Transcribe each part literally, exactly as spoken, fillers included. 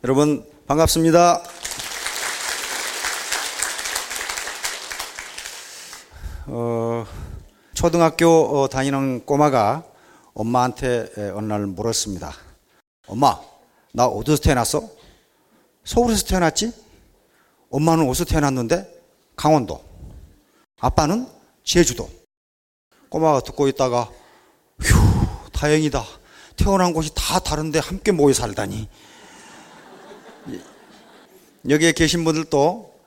여러분 반갑습니다. 어, 초등학교 다니는 꼬마가 엄마한테 어느 날 물었습니다. 엄마, 나 어디서 태어났어? 서울에서 태어났지? 엄마는 어디서 태어났는데? 강원도. 아빠는 제주도. 꼬마가 듣고 있다가 휴, 다행이다. 태어난 곳이 다 다른데 함께 모여 살다니. 여기에 계신 분들도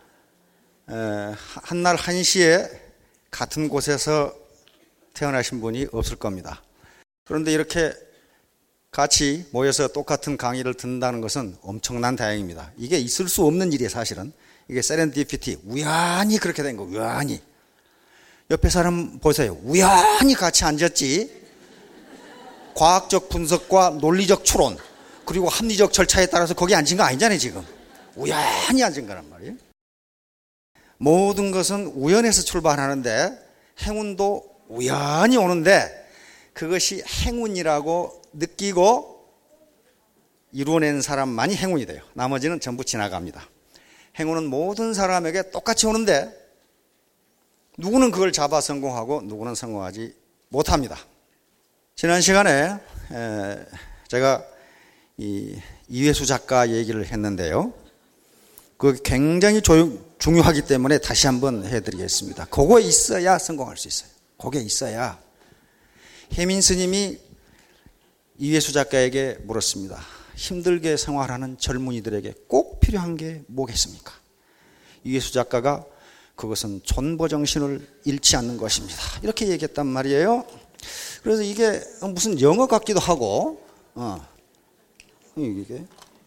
한날 한시에 같은 곳에서 태어나신 분이 없을 겁니다. 그런데 이렇게 같이 모여서 똑같은 강의를 듣는다는 것은 엄청난 다행입니다. 이게 있을 수 없는 일이에요, 사실은. 이게 세렌디피티, 우연히 그렇게 된 거, 우연히. 옆에 사람 보세요. 우연히 같이 앉았지. 과학적 분석과 논리적 추론, 그리고 합리적 절차에 따라서 거기 앉은 거 아니잖아요, 지금. 우연히 앉은 거란 말이에요. 모든 것은 우연에서 출발하는데 행운도 우연히 오는데 그것이 행운이라고 느끼고 이루어낸 사람만이 행운이 돼요. 나머지는 전부 지나갑니다. 행운은 모든 사람에게 똑같이 오는데 누구는 그걸 잡아 성공하고 누구는 성공하지 못합니다. 지난 시간에 제가 이 이회수 작가 얘기를 했는데요. 그게 굉장히 중요하기 때문에 다시 한번 해드리겠습니다. 그거에 있어야 성공할 수 있어요. 그게 있어야. 혜민 스님이 이회수 작가에게 물었습니다. 힘들게 생활하는 젊은이들에게 꼭 필요한 게 뭐겠습니까? 이회수 작가가 그것은 존버정신을 잃지 않는 것입니다. 이렇게 얘기했단 말이에요. 그래서 이게 무슨 영어 같기도 하고, 어, 이게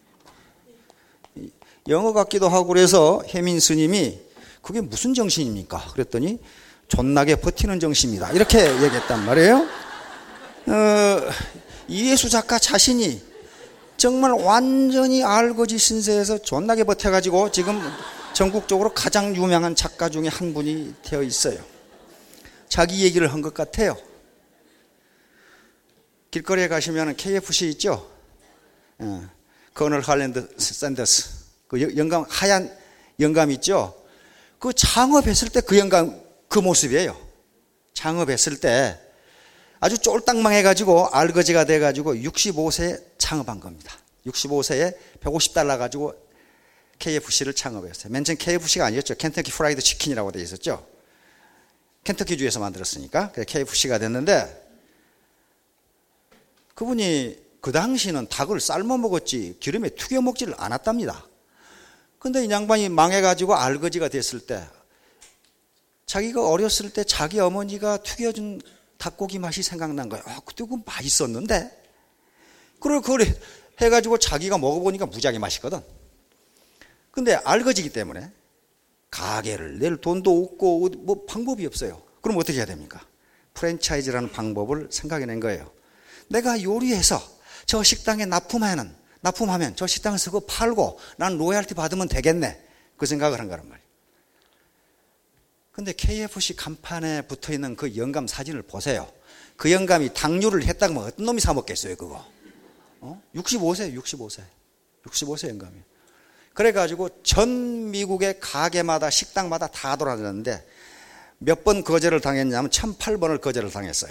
영어 같기도 하고 그래서 혜민 스님이 그게 무슨 정신입니까? 그랬더니 존나게 버티는 정신입니다. 이렇게 얘기했단 말이에요. 어, 이회수 작가 자신이 정말 완전히 알거지 신세에서 존나게 버텨가지고 지금 전국적으로 가장 유명한 작가 중에 한 분이 되어 있어요. 자기 얘기를 한 것 같아요. 길거리에 가시면 케이에프씨 있죠? 어, 커널 할랜드 샌더스. 그 영감, 하얀 영감 있죠? 그 창업했을 때 그 영감, 그 모습이에요. 창업했을 때 아주 쫄딱 망해가지고 알거지가 돼가지고 육십오 세에 창업한 겁니다. 육십오 세에 백오십 달러 가지고 케이에프씨를 창업했어요. 맨 처음 케이에프씨가 아니었죠. 켄터키 프라이드 치킨이라고 되어 있었죠. 켄터키주에서 만들었으니까. 그래서 케이에프씨가 됐는데 그분이 그 당시는 닭을 삶아 먹었지 기름에 튀겨 먹지를 않았답니다. 근데 이 양반이 망해가지고 알거지가 됐을 때 자기가 어렸을 때 자기 어머니가 튀겨준 닭고기 맛이 생각난 거예요. 아, 그때 그거 맛있었는데. 그리고 그걸 해가지고 자기가 먹어보니까 무지하게 맛있거든. 근데 알거지기 때문에 가게를 낼 돈도 없고 뭐 방법이 없어요. 그럼 어떻게 해야 됩니까? 프랜차이즈라는 방법을 생각해낸 거예요. 내가 요리해서 저 식당에 납품하면, 납품하면 저 식당에서 그거 팔고 난 로얄티 받으면 되겠네. 그 생각을 한 거란 말이에요. 근데 케이에프씨 간판에 붙어 있는 그 영감 사진을 보세요. 그 영감이 당뇨를 했다고 하면 어떤 놈이 사 먹겠어요, 그거? 어? 육십오 세, 육십오 세. 육십오 세 영감이에요. 그래가지고 전 미국의 가게마다, 식당마다 다 돌아다녔는데 몇 번 거절을 당했냐면 천팔 번을 거절을 당했어요.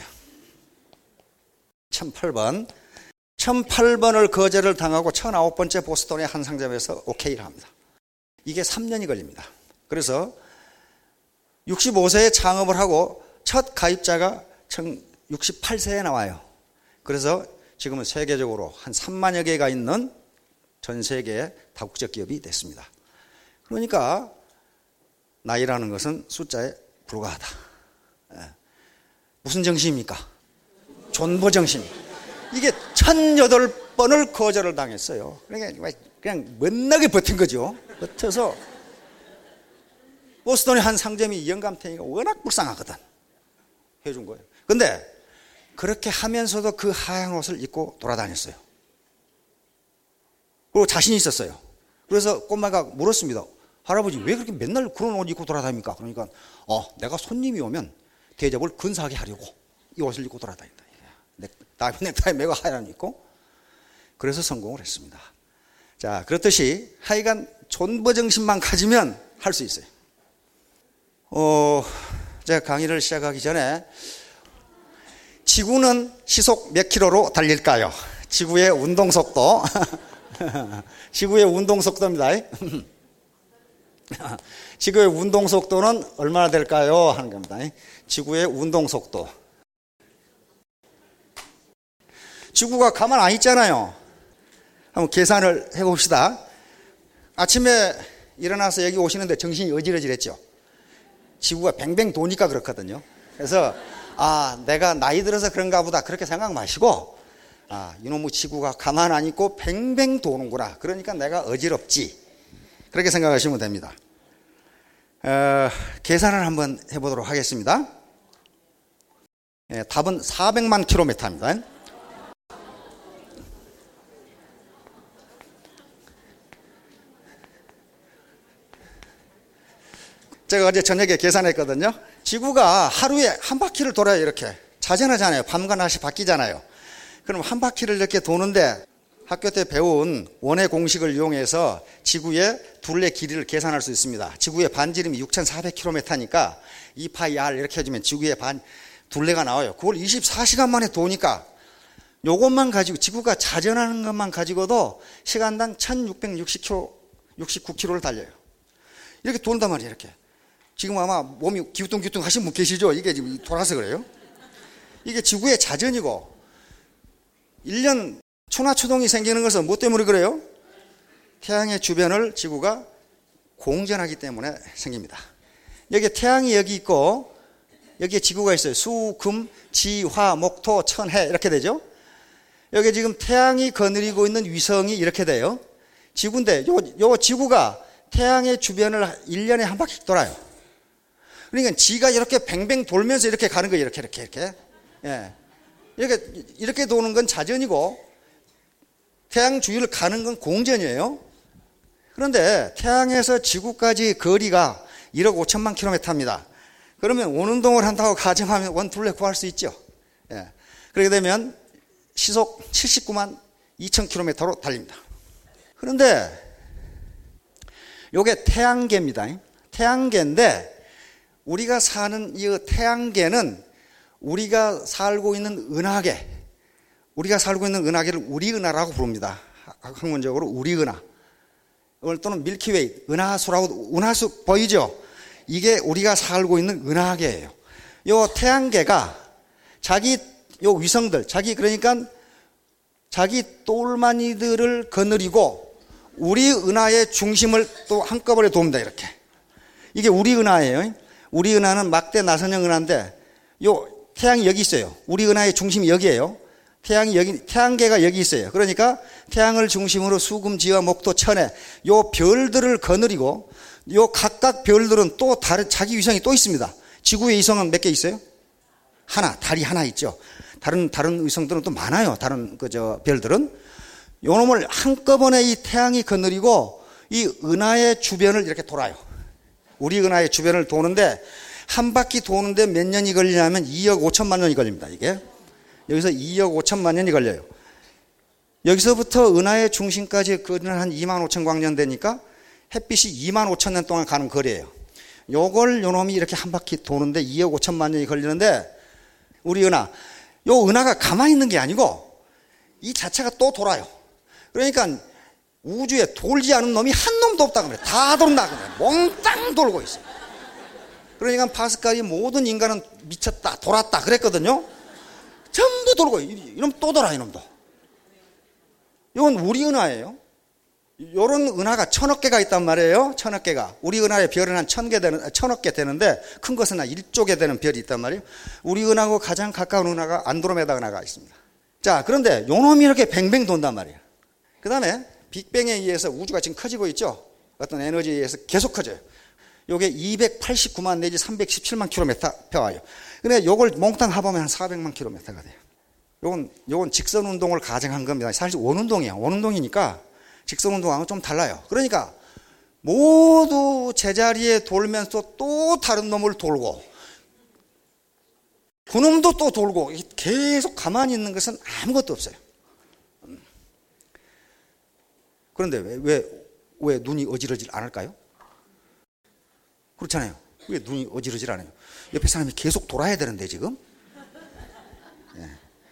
천팔 번. 천팔 번을 거절을 당하고 천구 번째 보스턴의 한 상점에서 오케이를 합니다. 이게 삼 년이 걸립니다. 그래서 육십오 세에 창업을 하고 첫 가입자가 육십팔 세에 나와요. 그래서 지금은 세계적으로 한 삼만여 개가 있는 전 세계의 다국적 기업이 됐습니다. 그러니까 나이라는 것은 숫자에 불과하다. 무슨 정신입니까? 존버 정신. 이게 천여덟 번을 거절을 당했어요. 그러니까 그냥 못나게 버틴 거죠. 버텨서 보스턴의 한 상점이 영감탱이가 워낙 불쌍하거든. 해준 거예요. 근데 그렇게 하면서도 그 하얀 옷을 입고 돌아다녔어요. 그리고 자신이 있었어요. 그래서 꼬마가 물었습니다. 할아버지 왜 그렇게 맨날 그런 옷 입고 돌아다닙니까? 그러니까 어 내가 손님이 오면 대접을 근사하게 하려고 이 옷을 입고 돌아다닌다. 넥타이 메고 하얀 옷 입고. 그래서 성공을 했습니다. 자, 그렇듯이 하여간 존버정신만 가지면 할 수 있어요. 어, 제가 강의를 시작하기 전에 지구는 시속 몇 킬로로 달릴까요? 지구의 운동속도. 지구의 운동속도입니다. 지구의 운동속도는 얼마나 될까요? 하는 겁니다. 지구의 운동속도. 지구가 가만 안 있잖아요. 한번 계산을 해봅시다. 아침에 일어나서 여기 오시는데 정신이 어지러지랬죠. 지구가 뱅뱅 도니까 그렇거든요. 그래서 아, 내가 나이 들어서 그런가 보다 그렇게 생각 마시고, 아, 이놈의 지구가 가만 안 있고 뱅뱅 도는구나. 그러니까 내가 어지럽지. 그렇게 생각하시면 됩니다. 어, 계산을 한번 해보도록 하겠습니다. 예, 답은 사백만 킬로미터입니다. 제가 어제 저녁에 계산했거든요. 지구가 하루에 한 바퀴를 돌아요. 이렇게 자전하잖아요. 밤과 낮이 바뀌잖아요. 그럼 한 바퀴를 이렇게 도는데 학교 때 배운 원의 공식을 이용해서 지구의 둘레 길이를 계산할 수 있습니다. 지구의 반지름이 육천사백 킬로미터니까 이 파이 알 이렇게 해주면 지구의 반 둘레가 나와요. 그걸 이십사 시간 만에 도니까 요것만 가지고, 지구가 자전하는 것만 가지고도 시간당 천육백육십 킬로미터, 육십구 킬로미터를 달려요. 이렇게 돈단 말이에요. 이렇게. 지금 아마 몸이 기우뚱기우뚱 하신 분 계시죠? 이게 지금 돌아서 그래요. 이게 지구의 자전이고, 일 년 초나초동이 생기는 것은 뭐 때문에 그래요? 태양의 주변을 지구가 공전하기 때문에 생깁니다. 여기 태양이 여기 있고, 여기에 지구가 있어요. 수, 금, 지, 화, 목, 토, 천, 해 이렇게 되죠. 여기 지금 태양이 거느리고 있는 위성이 이렇게 돼요. 지구인데 요, 요 지구가 태양의 주변을 일 년에 한 바퀴 돌아요. 그러니까 지가 이렇게 뱅뱅 돌면서 이렇게 가는 거예요. 이렇게, 이렇게, 이렇게. 예. 이렇게, 이렇게 도는 건 자전이고, 태양 주위를 가는 건 공전이에요. 그런데 태양에서 지구까지 거리가 일억 오천만 킬로미터입니다. 그러면 원운동을 한다고 가정하면 원 둘레 구할 수 있죠. 예. 그렇게 되면 시속 칠십구만 이천 킬로미터로 달립니다. 그런데 요게 태양계입니다. 태양계인데 우리가 사는 이 태양계는 우리가 살고 있는 은하계, 우리가 살고 있는 은하계를 우리은하라고 부릅니다. 학문적으로 우리은하 또는 밀키웨이, 은하수라고, 은하수 보이죠? 이게 우리가 살고 있는 은하계예요. 요 태양계가 자기 요 위성들, 자기 그러니까 자기 똘마니들을 거느리고 우리 은하의 중심을 또 한꺼번에 돕니다. 이렇게. 이게 우리 은하예요. 우리 은하는 막대 나선형 은하인데 요 태양이 여기 있어요. 우리 은하의 중심이 여기예요. 태양이 여기, 태양계가 여기 있어요. 그러니까 태양을 중심으로 수금, 지와, 목토, 천해 요 별들을 거느리고 요 각각 별들은 또 다른 자기 위성이 또 있습니다. 지구의 위성은 몇 개 있어요? 하나, 달이 하나 있죠. 다른 다른 위성들은 또 많아요. 다른 그저 별들은 요 놈을 한꺼번에 이 태양이 거느리고 이 은하의 주변을 이렇게 돌아요. 우리 은하의 주변을 도는데 한 바퀴 도는데 몇 년이 걸리냐면 이억 오천만 년이 걸립니다. 이게 여기서 이억 오천만 년이 걸려요. 여기서부터 은하의 중심까지 거리는 한 이만 오천 광년 되니까 햇빛이 이만 오천 년 동안 가는 거리예요. 요걸 요놈이 이렇게 한 바퀴 도는데 이억 오천만 년이 걸리는데 우리 은하, 요 은하가 가만히 있는 게 아니고 이 자체가 또 돌아요. 그러니까 우주에 돌지 않은 놈이 한 놈도 없다고 합니다. 다 돈다. 몽땅 돌고 있어요. 그러니까 파스칼이 모든 인간은 미쳤다, 돌았다 그랬거든요. 전부 돌고, 이놈 또 돌아, 이놈도. 이건 우리 은하예요. 요런 은하가 천억 개가 있단 말이에요. 천억 개가. 우리 은하의 별은 한 천 개 되는, 천억 개 되는데 큰 것은 한 일조 개 되는 별이 있단 말이에요. 우리 은하고 가장 가까운 은하가 안드로메다 은하가 있습니다. 자, 그런데 요놈이 이렇게 뱅뱅 돈단 말이에요. 그 다음에 빅뱅에 의해서 우주가 지금 커지고 있죠. 어떤 에너지에 의해서 계속 커져요. 요게 이백팔십구만 내지 삼백십칠만 킬로미터 펴와요. 근데 요걸 몽땅 합하면 한 사백만 킬로미터가 돼요. 요건, 요건 직선 운동을 가정한 겁니다. 사실 원운동이에요. 원운동이니까 직선 운동하고는 좀 달라요. 그러니까 모두 제자리에 돌면서 또 다른 놈을 돌고 그 놈도 또 돌고 계속 가만히 있는 것은 아무것도 없어요. 그런데 왜, 왜, 왜 눈이 어지러질 않을까요? 그렇잖아요. 왜 눈이 어지러질 않아요? 옆에 사람이 계속 돌아야 되는데 지금. 예.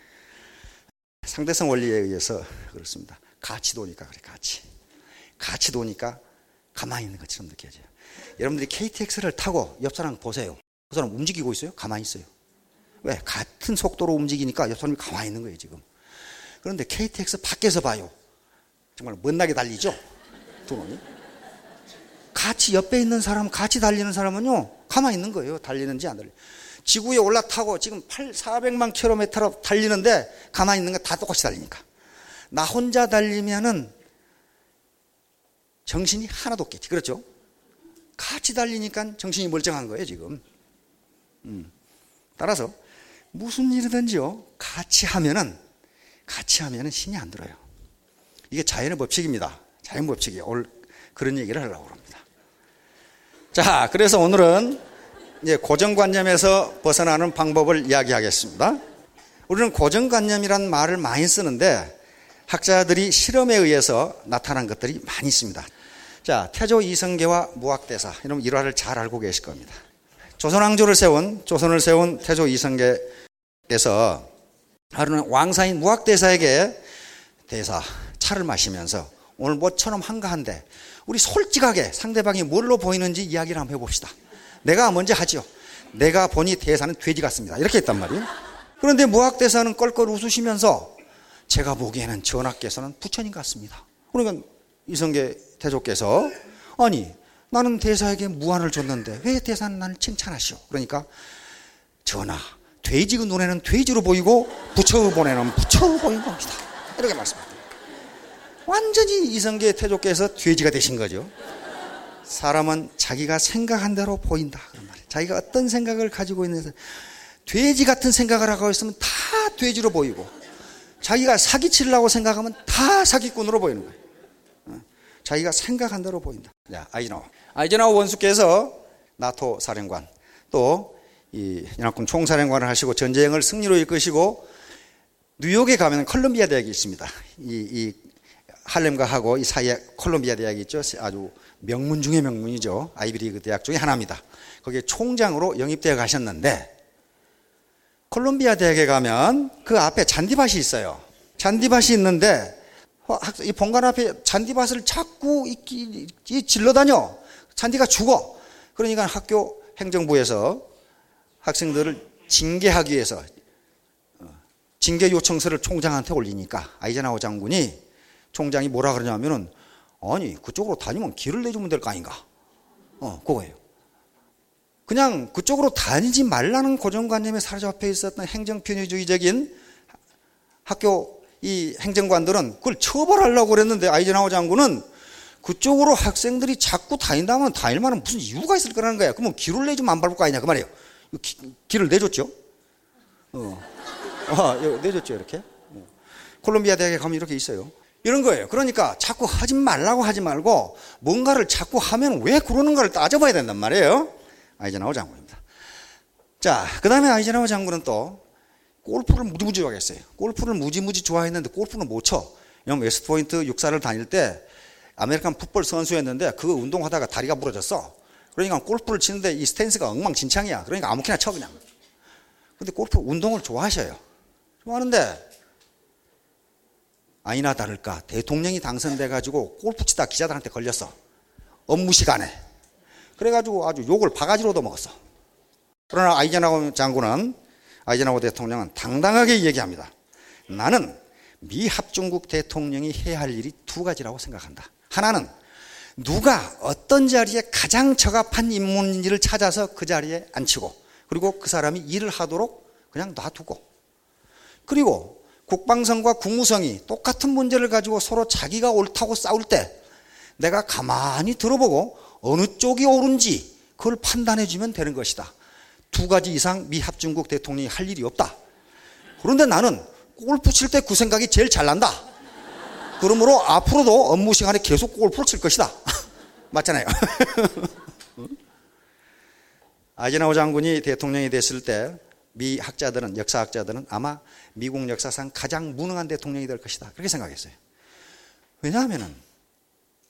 상대성 원리에 의해서 그렇습니다. 같이 도니까 그래, 같이. 같이 도니까 가만히 있는 것처럼 느껴져요. 여러분들이 케이티엑스를 타고 옆 사람 보세요. 그 사람 움직이고 있어요? 가만히 있어요. 왜? 같은 속도로 움직이니까 옆 사람이 가만히 있는 거예요, 지금. 그런데 케이티엑스 밖에서 봐요. 정말 멋나게 달리죠? 두 놈이. 같이 옆에 있는 사람, 같이 달리는 사람은요, 가만히 있는 거예요. 달리는지 안 달리는지. 지구에 올라타고 지금 사백만 킬로미터로 달리는데 가만히 있는 거 다 똑같이 달리니까. 나 혼자 달리면은 정신이 하나도 없겠지. 그렇죠? 같이 달리니까 정신이 멀쩡한 거예요, 지금. 음. 따라서 무슨 일이든지요, 같이 하면은, 같이 하면은 힘이 안 들어요. 이게 자연의 법칙입니다. 자연 법칙이에요. 오늘 그런 얘기를 하려고 합니다. 자, 그래서 오늘은 이제 고정관념에서 벗어나는 방법을 이야기하겠습니다. 우리는 고정관념이란 말을 많이 쓰는데 학자들이 실험에 의해서 나타난 것들이 많이 있습니다. 자, 태조 이성계와 무학대사, 이런 일화를 잘 알고 계실 겁니다. 조선왕조를 세운, 조선을 세운 태조 이성계께서 하루는 왕사인 무학대사에게 대사, 차를 마시면서 오늘 뭐처럼 한가한데 우리 솔직하게 상대방이 뭘로 보이는지 이야기를 한번 해봅시다. 내가 먼저 하지요. 내가 보니 대사는 돼지 같습니다. 이렇게 했단 말이에요. 그런데 무학대사는 껄껄 웃으시면서 제가 보기에는 전하께서는 부처님 같습니다. 그러니까 이성계 태조께서 아니 나는 대사에게 무안을 줬는데 왜 대사는 나를 칭찬하시오? 그러니까 전하, 돼지의 눈에는 돼지로 보이고 부처의 본에는 부처로 보이는 겁니다. 이렇게 말씀합니다. 완전히 이성계 태조께서 돼지가 되신 거죠. 사람은 자기가 생각한 대로 보인다. 그런 말이에요. 자기가 어떤 생각을 가지고 있는, 돼지 같은 생각을 하고 있으면 다 돼지로 보이고, 자기가 사기치려고 생각하면 다 사기꾼으로 보이는 거예요. 자기가 생각한 대로 보인다. 자, 아이젠하워. 아이젠하워 원수께서 나토 사령관, 또 이 연합군 총사령관을 하시고 전쟁을 승리로 이끄시고 뉴욕에 가면 컬럼비아 대학이 있습니다. 이, 이 할렘과 하고 이 사이에 콜롬비아 대학이 있죠. 아주 명문 중의 명문이죠. 아이비리그 대학 중에 하나입니다. 거기에 총장으로 영입되어 가셨는데 콜롬비아 대학에 가면 그 앞에 잔디밭이 있어요. 잔디밭이 있는데 이 본관 앞에 잔디밭을 자꾸 이, 이 질러다녀. 잔디가 죽어. 그러니까 학교 행정부에서 학생들을 징계하기 위해서 징계 요청서를 총장한테 올리니까 아이젠하워 장군이, 총장이 뭐라 그러냐면은 아니 그쪽으로 다니면 길을 내주면 될 거 아닌가. 어, 그거예요. 그냥 그쪽으로 다니지 말라는 고정관념에 사로잡혀 있었던 행정편의주의적인 학교 이 행정관들은 그걸 처벌하려고 그랬는데 아이젠하워 장군은 그쪽으로 학생들이 자꾸 다닌다면 다닐 만한 무슨 이유가 있을 거라는 거야. 그러면 길을 내주면 안 밟을 거 아니냐 그 말이에요. 기, 길을 내줬죠. 어, 아, 내줬죠 이렇게. 콜롬비아 대학에 가면 이렇게 있어요. 이런 거예요. 그러니까 자꾸 하지 말라고 하지 말고 뭔가를 자꾸 하면 왜 그러는가를 따져봐야 된단 말이에요. 아이젠하워 장군입니다. 자, 그 다음에 아이젠하워 장군은 또 골프를 무지무지 좋아했어요. 골프를 무지무지 좋아했는데 골프는 못 쳐. 왜냐면 웨스트포인트 육사를 다닐 때 아메리칸 풋볼 선수였는데 그거 운동하다가 다리가 부러졌어. 그러니까 골프를 치는데 이 스탠스가 엉망진창이야. 그러니까 아무렇게나 쳐 그냥. 근데 골프 운동을 좋아하셔요. 좋아하는데 아니나 다를까 대통령이 당선돼가지고 골프 치다 기자들한테 걸렸어. 업무 시간에. 그래가지고 아주 욕을 바가지로 얻어먹었어. 그러나 아이젠하워 장군은, 아이젠하워 대통령은 당당하게 얘기합니다. 나는 미 합중국 대통령이 해야 할 일이 두 가지라고 생각한다. 하나는 누가 어떤 자리에 가장 적합한 인물인지를 찾아서 그 자리에 앉히고, 그리고 그 사람이 일을 하도록 그냥 놔두고, 그리고 국방성과 국무성이 똑같은 문제를 가지고 서로 자기가 옳다고 싸울 때 내가 가만히 들어보고 어느 쪽이 옳은지 그걸 판단해 주면 되는 것이다. 두 가지 이상 미 합중국 대통령이 할 일이 없다. 그런데 나는 골프 칠 때 그 생각이 제일 잘 난다. 그러므로 앞으로도 업무 시간에 계속 골프를 칠 것이다. 맞잖아요. 아이젠하워 장군이 대통령이 됐을 때 미 학자들은, 역사학자들은 아마 미국 역사상 가장 무능한 대통령이 될 것이다. 그렇게 생각했어요. 왜냐하면은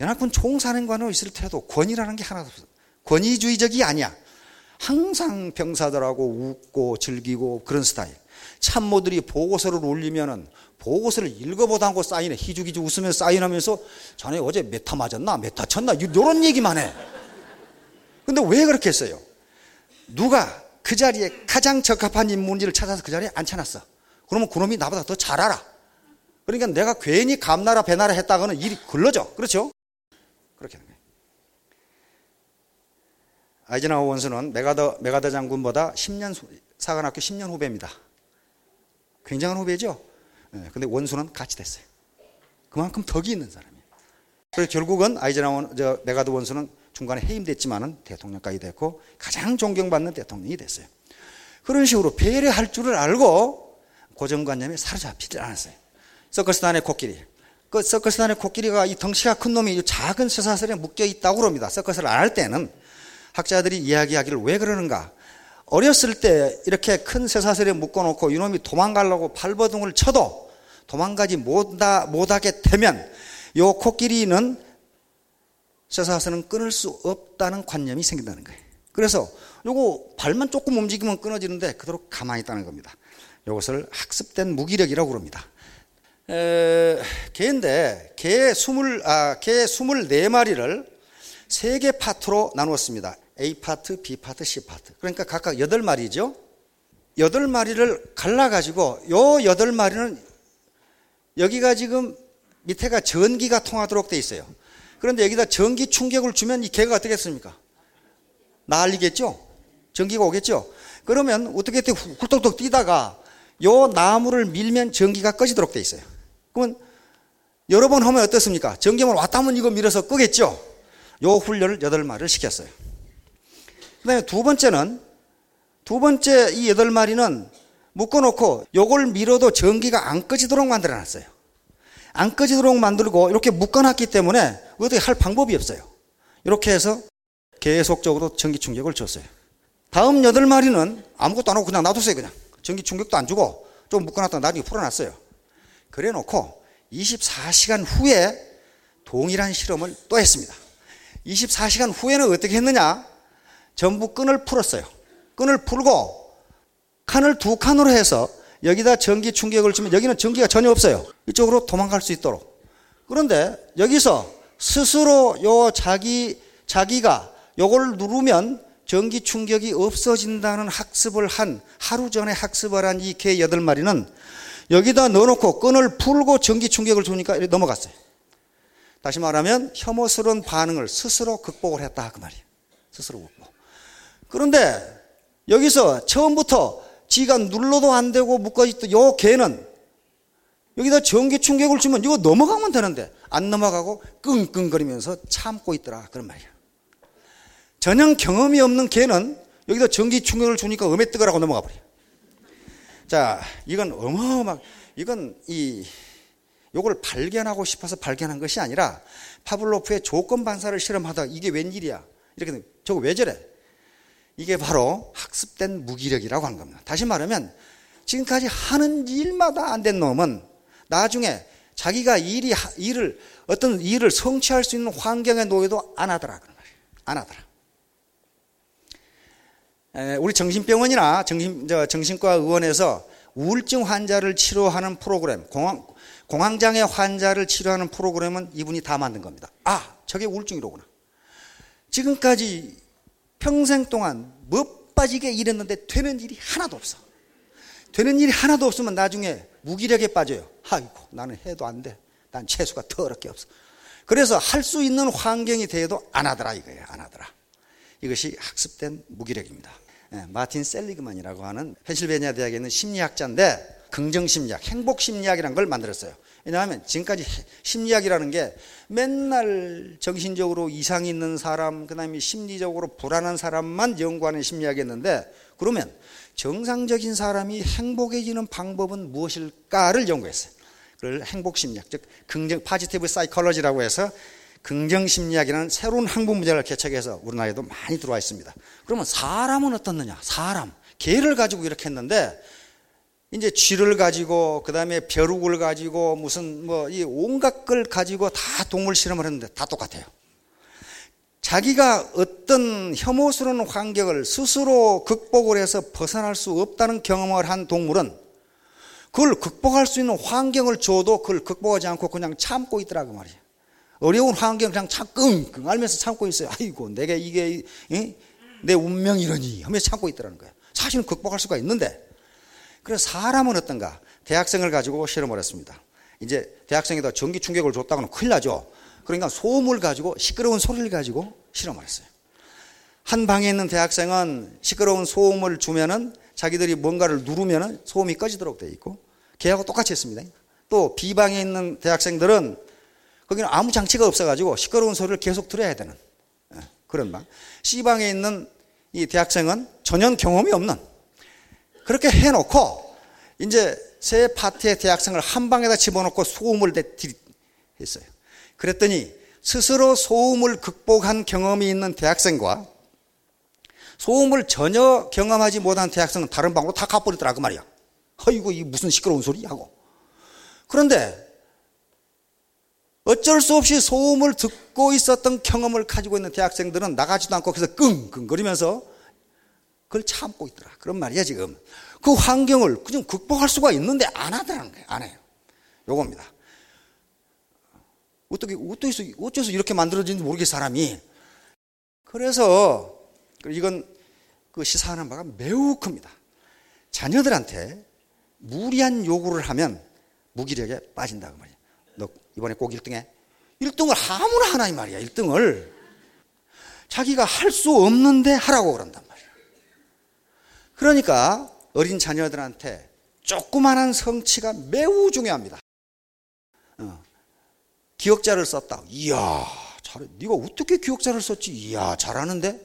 연합군 총사령관으로 있을 때도 권위라는 게 하나도 없어. 권위주의적이 아니야. 항상 병사들하고 웃고 즐기고 그런 스타일. 참모들이 보고서를 올리면은 보고서를 읽어보다 하고 사인해. 희죽희죽 웃으면서 사인하면서 자네 어제 메타 맞았나? 메타 쳤나? 이런 얘기만 해. 근데 왜 그렇게 했어요? 누가 그 자리에 가장 적합한 인물인지를 찾아서 그 자리에 앉혀놨어. 그러면 그놈이 나보다 더 잘 알아. 그러니까 내가 괜히 감나라 배나라 했다가는 일이 걸러져. 그렇죠? 그렇게 하는 거예요. 아이젠하워 원수는 메가더, 메가더 장군보다 십 년, 사관학교 십 년 후배입니다. 굉장한 후배죠? 네, 근데 원수는 같이 됐어요. 그만큼 덕이 있는 사람이에요. 그래서 결국은 아이젠하워, 저, 메가더 원수는 중간에 해임됐지만은 대통령까지 됐고 가장 존경받는 대통령이 됐어요. 그런 식으로 배려할 줄을 알고 고정관념에 사로잡히지 않았어요. 서커스단의 코끼리. 그 서커스단의 코끼리가 이 덩치가 큰 놈이 작은 쇠사슬에 묶여 있다고 그럽니다. 서커스를 안 할 때는 학자들이 이야기하기를 왜 그러는가. 어렸을 때 이렇게 큰 쇠사슬에 묶어놓고 이놈이 도망가려고 발버둥을 쳐도 도망가지 못하, 못하게 되면 요 코끼리는 쇠사슬은 끊을 수 없다는 관념이 생긴다는 거예요. 그래서 요거 발만 조금 움직이면 끊어지는데 그대로 가만히 있다는 겁니다. 이것을 학습된 무기력이라고 그럽니다. 에, 개인데 개 스물 아, 개 스물네 마리를 세 개 파트로 나누었습니다. A 파트, B 파트, C 파트. 그러니까 각각 여덟 마리죠. 여덟 마리를 갈라가지고 요 여덟 마리는 여기가 지금 밑에가 전기가 통하도록 돼 있어요. 그런데 여기다 전기 충격을 주면 이 개가 어떻게 했습니까? 난리겠죠? 전기가 오겠죠? 그러면 어떻게 훌떡훌떡 뛰다가 요 나무를 밀면 전기가 꺼지도록 돼 있어요. 그러면 여러 번 하면 어떻습니까? 전기만 왔다 하면 이거 밀어서 끄겠죠? 요 훈련을 여덟 마리를 시켰어요. 그 다음에 두 번째는, 두 번째 이 여덟 마리는 묶어놓고 요걸 밀어도 전기가 안 꺼지도록 만들어 놨어요. 안 꺼지도록 만들고 이렇게 묶어놨기 때문에 어떻게 할 방법이 없어요. 이렇게 해서 계속적으로 전기 충격을 줬어요. 다음 여덟 마리는 아무것도 안 하고 그냥 놔뒀어요. 그냥 전기 충격도 안 주고 좀 묶어놨다가 나중에 풀어놨어요. 그래 놓고 이십사 시간 후에 동일한 실험을 또 했습니다. 이십사 시간 후에는 어떻게 했느냐? 전부 끈을 풀었어요. 끈을 풀고 칸을 두 칸으로 해서 여기다 전기 충격을 주면 여기는 전기가 전혀 없어요. 이쪽으로 도망갈 수 있도록. 그런데 여기서 스스로 요 자기, 자기가 요걸 누르면 전기 충격이 없어진다는 학습을 한, 하루 전에 학습을 한 이 개 여덟 마리는 여기다 넣어놓고 끈을 풀고 전기 충격을 주니까 이렇게 넘어갔어요. 다시 말하면 혐오스러운 반응을 스스로 극복을 했다. 그 말이에요. 스스로 극복. 그런데 여기서 처음부터 지가 눌러도 안 되고 묶어있던 요 개는 여기다 전기 충격을 주면 이거 넘어가면 되는데 안 넘어가고 끙끙거리면서 참고 있더라. 그런 말이야. 전혀 경험이 없는 개는 여기다 전기 충격을 주니까 음에 뜨거라고 넘어가 버려. 자, 이건 어마어마, 이건 이, 요걸 발견하고 싶어서 발견한 것이 아니라 파블로프의 조건 반사를 실험하다가 이게 웬일이야. 이렇게, 저거 왜 저래? 이게 바로 학습된 무기력이라고 하는 겁니다. 다시 말하면 지금까지 하는 일마다 안 된 놈은 나중에 자기가 일이, 일을, 어떤 일을 성취할 수 있는 환경에 놓여도 안 하더라. 그런 말이에요. 안 하더라. 에, 우리 정신병원이나 정신, 저, 정신과 의원에서 우울증 환자를 치료하는 프로그램, 공황, 공황장애 환자를 치료하는 프로그램은 이분이 다 만든 겁니다. 아, 저게 우울증이로구나. 지금까지 평생 동안 못 빠지게 일했는데 되는 일이 하나도 없어. 되는 일이 하나도 없으면 나중에 무기력에 빠져요. 아이고, 나는 해도 안 돼. 난 재수가 더럽게 없어. 그래서 할 수 있는 환경이 돼도 안 하더라 이거예요. 안 하더라. 이것이 학습된 무기력입니다. 네, 마틴 셀리그만이라고 하는 펜실베니아 대학에 있는 심리학자인데 긍정심리학, 행복심리학이라는 걸 만들었어요. 왜냐하면 지금까지 심리학이라는 게 맨날 정신적으로 이상이 있는 사람, 그 다음에 심리적으로 불안한 사람만 연구하는 심리학이었는데 그러면 정상적인 사람이 행복해지는 방법은 무엇일까를 연구했어요. 그걸 행복심리학, 즉 긍정, 파지티브 사이콜로지라고 해서 긍정심리학이라는 새로운 학문 분야를 개척해서 우리나라에도 많이 들어와 있습니다. 그러면 사람은 어떻느냐? 사람, 개를 가지고 이렇게 했는데 이제 쥐를 가지고 그다음에 벼룩을 가지고 무슨 뭐 이 온갖 걸 가지고 다 동물 실험을 했는데 다 똑같아요. 자기가 어떤 혐오스러운 환경을 스스로 극복을 해서 벗어날 수 없다는 경험을 한 동물은 그걸 극복할 수 있는 환경을 줘도 그걸 극복하지 않고 그냥 참고 있더라고 말이에요. 어려운 환경을 그냥 참 끙끙 앓면서 참고 있어요. 아이고 내게 이게 이? 내 운명이러니 하면서 참고 있더라는 거예요. 사실은 극복할 수가 있는데. 그래서 사람은 어떤가? 대학생을 가지고 실험을 했습니다. 이제 대학생에다 전기 충격을 줬다고는 큰일 나죠. 그러니까 소음을 가지고 시끄러운 소리를 가지고 실험을 했어요. 한 방에 있는 대학생은 시끄러운 소음을 주면은 자기들이 뭔가를 누르면은 소음이 꺼지도록 되어 있고 걔하고 똑같이 했습니다. 또 B방에 있는 대학생들은 거기는 아무 장치가 없어가지고 시끄러운 소리를 계속 들어야 되는 그런 방. C방에 있는 이 대학생은 전혀 경험이 없는 그렇게 해놓고 이제 세 파트의 대학생을 한 방에다 집어넣고 소음을 했어요. 그랬더니 스스로 소음을 극복한 경험이 있는 대학생과 소음을 전혀 경험하지 못한 대학생은 다른 방으로 다 가버리더라 그 말이야. 아이고 이 무슨 시끄러운 소리 하고. 그런데 어쩔 수 없이 소음을 듣고 있었던 경험을 가지고 있는 대학생들은 나가지도 않고 그래서 끙끙거리면서 그걸 참고 있더라. 그런 말이야 지금. 그 환경을 그냥 극복할 수가 있는데 안 하더라는 거예요. 안 해요. 요겁니다. 어떻게, 어째서, 어째서 이렇게 만들어진지 모르겠어, 사람이. 그래서, 이건 그 시사하는 바가 매우 큽니다. 자녀들한테 무리한 요구를 하면 무기력에 빠진다고 말이야. 너 이번에 꼭 일 등 해. 일 등을 아무나 하나 이 말이야, 일 등을. 자기가 할 수 없는데 하라고 그런단 말이야. 그러니까 어린 자녀들한테 조그만한 성취가 매우 중요합니다. 어. 기억자를 썼다. 이야, 잘해. 네가 어떻게 기억자를 썼지? 이야, 잘하는데?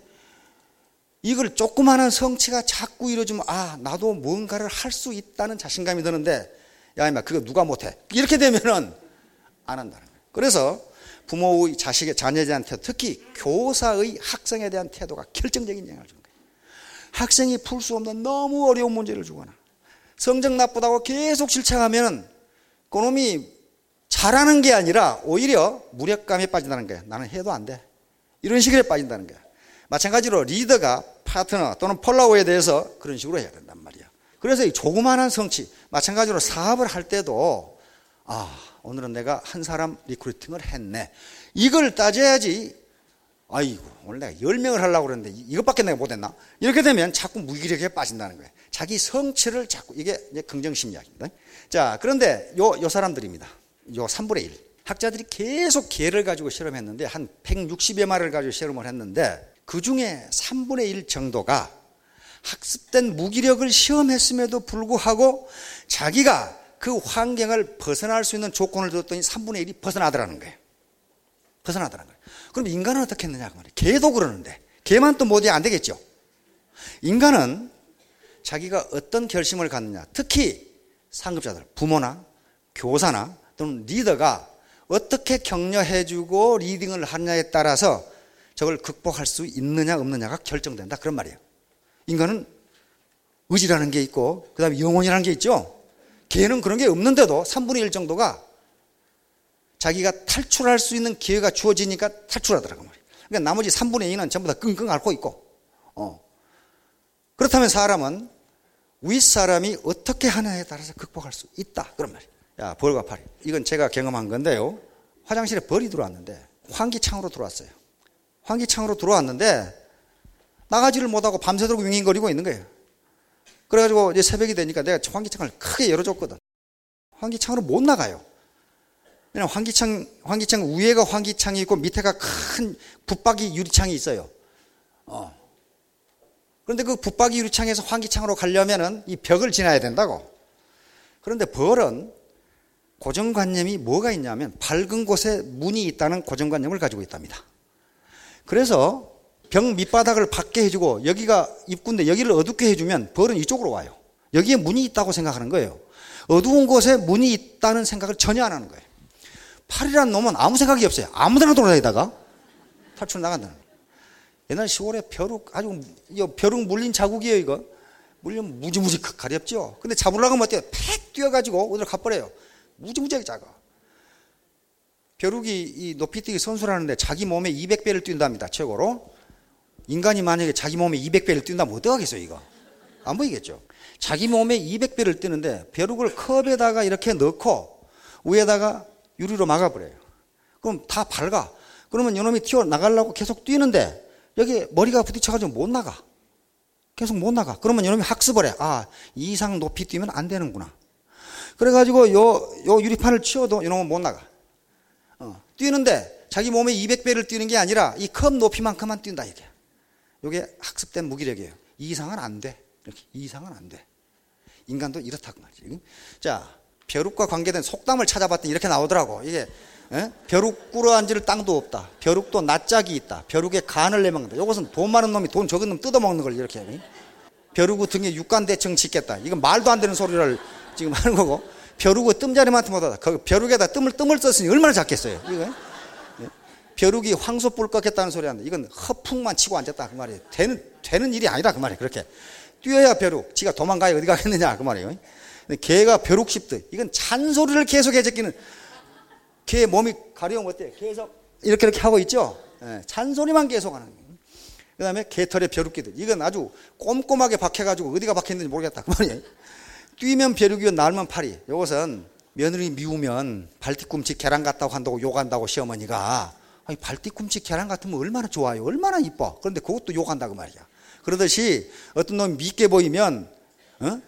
이걸 조그마한 성취가 자꾸 이루어지면 아, 나도 뭔가를 할 수 있다는 자신감이 드는데 야, 임마, 그거 누가 못해? 이렇게 되면은 안 한다는 거예요. 그래서 부모의 자식의 자녀들한테 특히 교사의 학생에 대한 태도가 결정적인 영향을 주는 거예요. 학생이 풀 수 없는 너무 어려운 문제를 주거나 성적 나쁘다고 계속 질책하면은 그놈이 잘하는 게 아니라 오히려 무력감에 빠진다는 거예요. 나는 해도 안 돼. 이런 식으로 빠진다는 거예요. 마찬가지로 리더가 파트너 또는 폴라오에 대해서 그런 식으로 해야 된단 말이야. 그래서 이 조그마한 성취, 마찬가지로 사업을 할 때도 아, 오늘은 내가 한 사람 리크루팅을 했네. 이걸 따져야지. 아이고, 오늘 내가 열 명을 하려고 그랬는데 이것밖에 내가 못했나? 이렇게 되면 자꾸 무기력에 빠진다는 거예요. 자기 성취를 자꾸, 이게 이제 긍정심리학입니다. 자, 그런데 요, 요 사람들입니다. 요 삼분의 일. 학자들이 계속 개를 가지고 실험했는데 한 백육십여 마리를 가지고 실험을 했는데 그 중에 삼분의 일 정도가 학습된 무기력을 시험했음에도 불구하고 자기가 그 환경을 벗어날 수 있는 조건을 줬더니 삼분의 일이 벗어나더라는 거예요. 벗어나더라는 거예요. 그럼 인간은 어떻게 했느냐 그 말이에요. 개도 그러는데 개만 또 못해 안 되겠죠. 인간은 자기가 어떤 결심을 갖느냐, 특히 상급자들, 부모나 교사나 또는 리더가 어떻게 격려해주고 리딩을 하느냐에 따라서 저걸 극복할 수 있느냐 없느냐가 결정된다 그런 말이에요. 인간은 의지라는 게 있고 그 다음에 영혼이라는 게 있죠. 개는 그런 게 없는데도 삼분의 일 정도가 자기가 탈출할 수 있는 기회가 주어지니까 탈출하더라고 말이에요. 그러니까 나머지 삼분의 이는 전부 다 끙끙 앓고 있고 어. 그렇다면 사람은 윗사람이 어떻게 하느냐에 따라서 극복할 수 있다 그런 말이에요. 야, 벌과 파리. 이건 제가 경험한 건데요. 화장실에 벌이 들어왔는데 환기창으로 들어왔어요. 환기창으로 들어왔는데 나가지를 못하고 밤새도록 윙윙거리고 있는 거예요. 그래가지고 이제 새벽이 되니까 내가 환기창을 크게 열어줬거든. 환기창으로 못 나가요. 왜냐면 환기창, 환기창 위에가 환기창이 있고 밑에가 큰 붙박이 유리창이 있어요. 어. 그런데 그 붙박이 유리창에서 환기창으로 가려면은 이 벽을 지나야 된다고. 그런데 벌은 고정관념이 뭐가 있냐면 밝은 곳에 문이 있다는 고정관념을 가지고 있답니다. 그래서 벽 밑바닥을 밝게 해주고 여기가 입구인데 여기를 어둡게 해주면 벌은 이쪽으로 와요. 여기에 문이 있다고 생각하는 거예요. 어두운 곳에 문이 있다는 생각을 전혀 안 하는 거예요. 팔이라는 놈은 아무 생각이 없어요. 아무데나 돌아다니다가 탈출 나간다는 거예요. 옛날 시골에 벼룩, 아주 벼룩 물린 자국이에요 이거. 물론 무지무지 가렵죠. 근데 잡으려고 하면 어때요? 팩 뛰어가지고 어디로 가버려요. 무지무지하게 작아. 벼룩이 이 높이뛰기 선수라는데 자기 몸에 이백 배를 뛴답니다. 최고로. 인간이 만약에 자기 몸에 이백 배를 뛴다면 어떡하겠어요 이거. 안 보이겠죠. 자기 몸에 이백 배를 뛰는데 벼룩을 컵에다가 이렇게 넣고 위에다가 유리로 막아버려요. 그럼 다 밝아. 그러면 이놈이 튀어나가려고 계속 뛰는데 여기 머리가 부딪혀가지고 못 나가. 계속 못 나가. 그러면 이놈이 학습을 해. 아, 이 이상 높이 뛰면 안 되는구나. 그래가지고 요, 요 유리판을 치워도 이놈은 못 나가. 어, 뛰는데 자기 몸에 이백 배를 뛰는 게 아니라 이 컵 높이만큼만 뛴다 이게. 이게 학습된 무기력이에요. 이 이상은 안 돼. 이렇게 이 이상은 안 돼. 인간도 이렇다고 말이지. 자, 벼룩과 관계된 속담을 찾아봤더니 이렇게 나오더라고. 이게 에? 벼룩 꿇어 앉을 땅도 없다. 벼룩도 낯짝이 있다. 벼룩에 간을 내먹는다. 이것은 돈 많은 놈이 돈 적은 놈 뜯어먹는 걸 이렇게 해. 벼룩의 등에 육간대청 짓겠다. 이건 말도 안 되는 소리를 지금 하는 거고, 벼룩의 뜸자리만큼 못하다. 그 벼룩에다 뜸을 뜸을 썼으니 얼마나 작겠어요. 이거 벼룩이 황소뿔 꺾겠다는 소리 하는데 이건 허풍만 치고 앉았다 그 말이에요. 되는 되는 일이 아니다 그 말이에요. 그렇게 뛰어야 벼룩. 지가 도망가야 어디 가겠느냐 그 말이에요. 근데 개가 벼룩 씹듯 이건 잔소리를 계속해 제끼는. 개 몸이 가려우면 어때요? 계속 이렇게 이렇게 하고 있죠. 예, 잔소리만 계속하는 거예요. 그 다음에 개털에 벼룩기들. 이건 아주 꼼꼼하게 박혀가지고 어디가 박혔는지 모르겠다 그 말이에요. 뛰면 벼룩이요 날면 파리. 이것은 며느리 미우면 발뒤꿈치 계란 같다고 한다고 욕한다고 시어머니가. 아니, 발뒤꿈치 계란 같으면 얼마나 좋아요. 얼마나 이뻐. 그런데 그것도 욕한다 그 말이야. 그러듯이 어떤 놈이 밉게 보이면 어?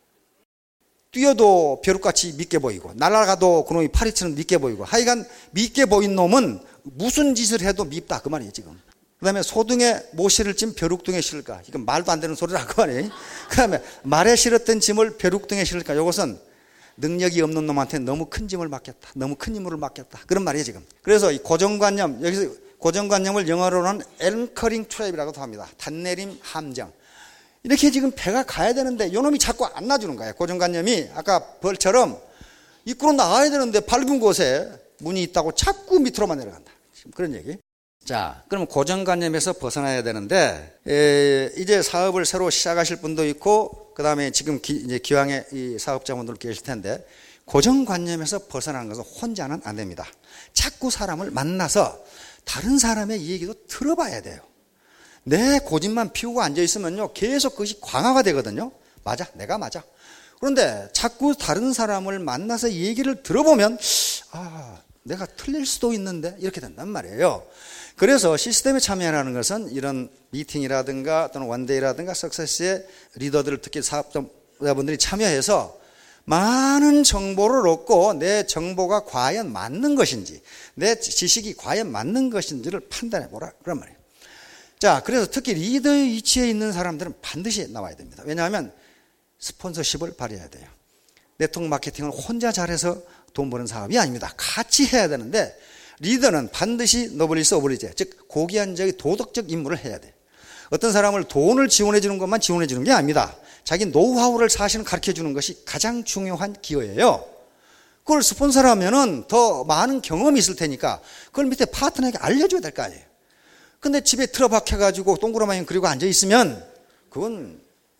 뛰어도 벼룩같이 밉게 보이고 날아가도 그놈이 파리처럼 밉게 보이고 하여간 밉게 보인 놈은 무슨 짓을 해도 밉다 그 말이에요 지금. 그 다음에 소등에 못 실을 짐 벼룩등에 실을까. 이건 말도 안 되는 소리라 그 말이에요. 그 다음에 말에 실었던 짐을 벼룩등에 실을까. 이것은 능력이 없는 놈한테 너무 큰 짐을 맡겼다. 너무 큰 임무를 맡겼다. 그런 말이에요 지금. 그래서 이 고정관념, 여기서 고정관념을 영어로는 앵커링 트랩이라고도 합니다. 단내림 함정. 이렇게 지금 배가 가야 되는데 요놈이 자꾸 안 놔주는 거예요. 고정관념이 아까 벌처럼 입구로 나가야 되는데 밝은 곳에 문이 있다고 자꾸 밑으로만 내려간다. 지금 그런 얘기. 자, 그럼 고정관념에서 벗어나야 되는데 에, 이제 사업을 새로 시작하실 분도 있고 그 다음에 지금 기, 이제 기왕에 이 사업자분들 계실 텐데 고정관념에서 벗어나는 것은 혼자는 안 됩니다. 자꾸 사람을 만나서 다른 사람의 얘기도 들어봐야 돼요. 내 고집만 피우고 앉아있으면요 계속 그것이 광화가 되거든요. 맞아, 내가 맞아. 그런데 자꾸 다른 사람을 만나서 얘기를 들어보면 아, 내가 틀릴 수도 있는데 이렇게 된단 말이에요. 그래서 시스템에 참여하는 것은 이런 미팅이라든가 또는 원데이라든가 석세스의 리더들을 특히 사업자분들이 참여해서 많은 정보를 얻고 내 정보가 과연 맞는 것인지 내 지식이 과연 맞는 것인지를 판단해 보라 그런 말이에요. 자, 그래서 특히 리더의 위치에 있는 사람들은 반드시 나와야 됩니다. 왜냐하면 스폰서십을 발휘해야 돼요. 네트워크 마케팅을 혼자 잘해서 돈 버는 사업이 아닙니다. 같이 해야 되는데 리더는 반드시 노블리스 오블리제, 즉 고귀한적인 도덕적 임무를 해야 돼. 어떤 사람을 돈을 지원해 주는 것만 지원해 주는 게 아닙니다. 자기 노하우를 사실은 가르쳐 주는 것이 가장 중요한 기여예요. 그걸 스폰서라면은 더 많은 경험이 있을 테니까 그걸 밑에 파트너에게 알려줘야 될 거 아니에요. 근데 집에 틀어박혀가지고 동그라미 그리고 앉아있으면 그건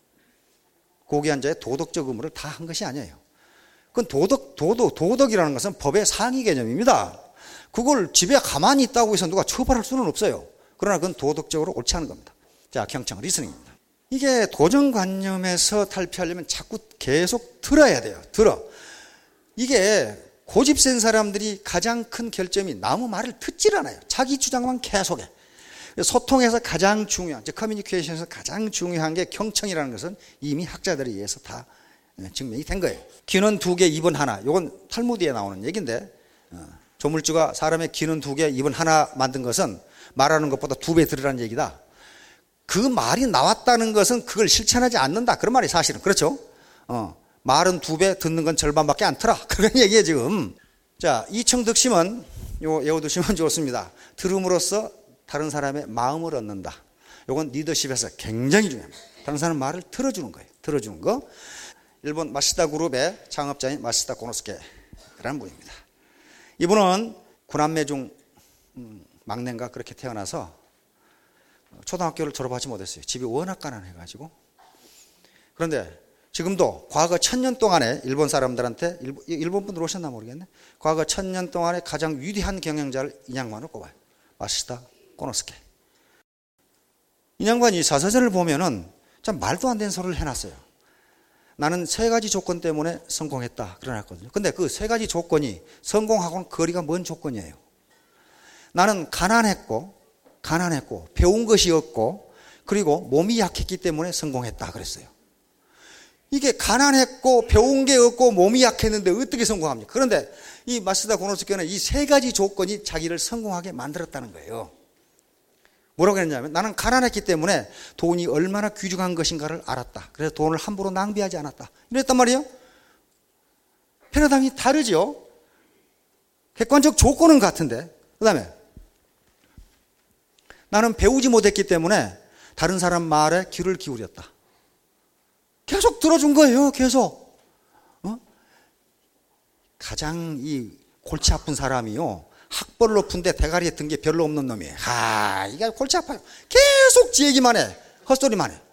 고귀한자의 도덕적 의무를 다 한 것이 아니에요. 그건 도덕, 도덕, 도덕이라는 것은 법의 상위 개념입니다. 그걸 집에 가만히 있다고 해서 누가 처벌할 수는 없어요. 그러나 그건 도덕적으로 옳지 않은 겁니다. 자, 경청, 리스닝입니다. 이게 고정관념에서 탈피하려면 자꾸 계속 들어야 돼요. 들어. 이게 고집 센 사람들이 가장 큰 결점이 남의 말을 듣질 않아요. 자기 주장만 계속해. 소통에서 가장 중요한, 즉 커뮤니케이션에서 가장 중요한 게 경청이라는 것은 이미 학자들에 의해서 다 증명이 된 거예요. 귀는 두 개, 입은 하나. 이건 탈무드에 나오는 얘기인데 조물주가 사람의 귀는 두 개, 입은 하나 만든 것은 말하는 것보다 두 배 들으라는 얘기다. 그 말이 나왔다는 것은 그걸 실천하지 않는다. 그런 말이 사실은. 그렇죠? 어, 말은 두 배, 듣는 건 절반밖에 안 틀어. 그런 얘기예요, 지금. 자, 이청득심은, 요, 외워두시면 좋습니다. 들음으로써 다른 사람의 마음을 얻는다. 요건 리더십에서 굉장히 중요합니다. 다른 사람 말을 들어주는 거예요. 들어주는 거. 일본 마시다 그룹의 창업자인 마시다 고노스케라는 분입니다. 이분은 구남매 중 막내인가 그렇게 태어나서 초등학교를 졸업하지 못했어요. 집이 워낙 가난해가지고 그런데 지금도 과거 천년 동안에 일본 사람들한테, 일본, 일본 분들 오셨나 모르겠네. 과거 천년 동안에 가장 위대한 경영자를 인양반으로 꼽아요. 마시다 코노스케. 인양반이 자서전을 보면은 참 말도 안 되는 소리를 해놨어요. 나는 세 가지 조건 때문에 성공했다. 그러놨거든요. 근데 그 세 가지 조건이 성공하고는 거리가 먼 조건이에요. 나는 가난했고, 가난했고, 배운 것이 없고, 그리고 몸이 약했기 때문에 성공했다. 그랬어요. 이게 가난했고, 배운 게 없고, 몸이 약했는데 어떻게 성공합니까? 그런데 이 마시다 코노스케는 이 세 가지 조건이 자기를 성공하게 만들었다는 거예요. 뭐라고 했냐면 나는 가난했기 때문에 돈이 얼마나 귀중한 것인가를 알았다. 그래서 돈을 함부로 낭비하지 않았다. 이랬단 말이에요. 패러다임이 다르죠. 객관적 조건은 같은데. 그 다음에 나는 배우지 못했기 때문에 다른 사람 말에 귀를 기울였다. 계속 들어준 거예요. 계속. 어? 가장 이 골치 아픈 사람이요. 학벌 높은데 대가리에 든 게 별로 없는 놈이에요. 아, 이게 골치 아파요. 계속 지 얘기만 해. 헛소리만 해.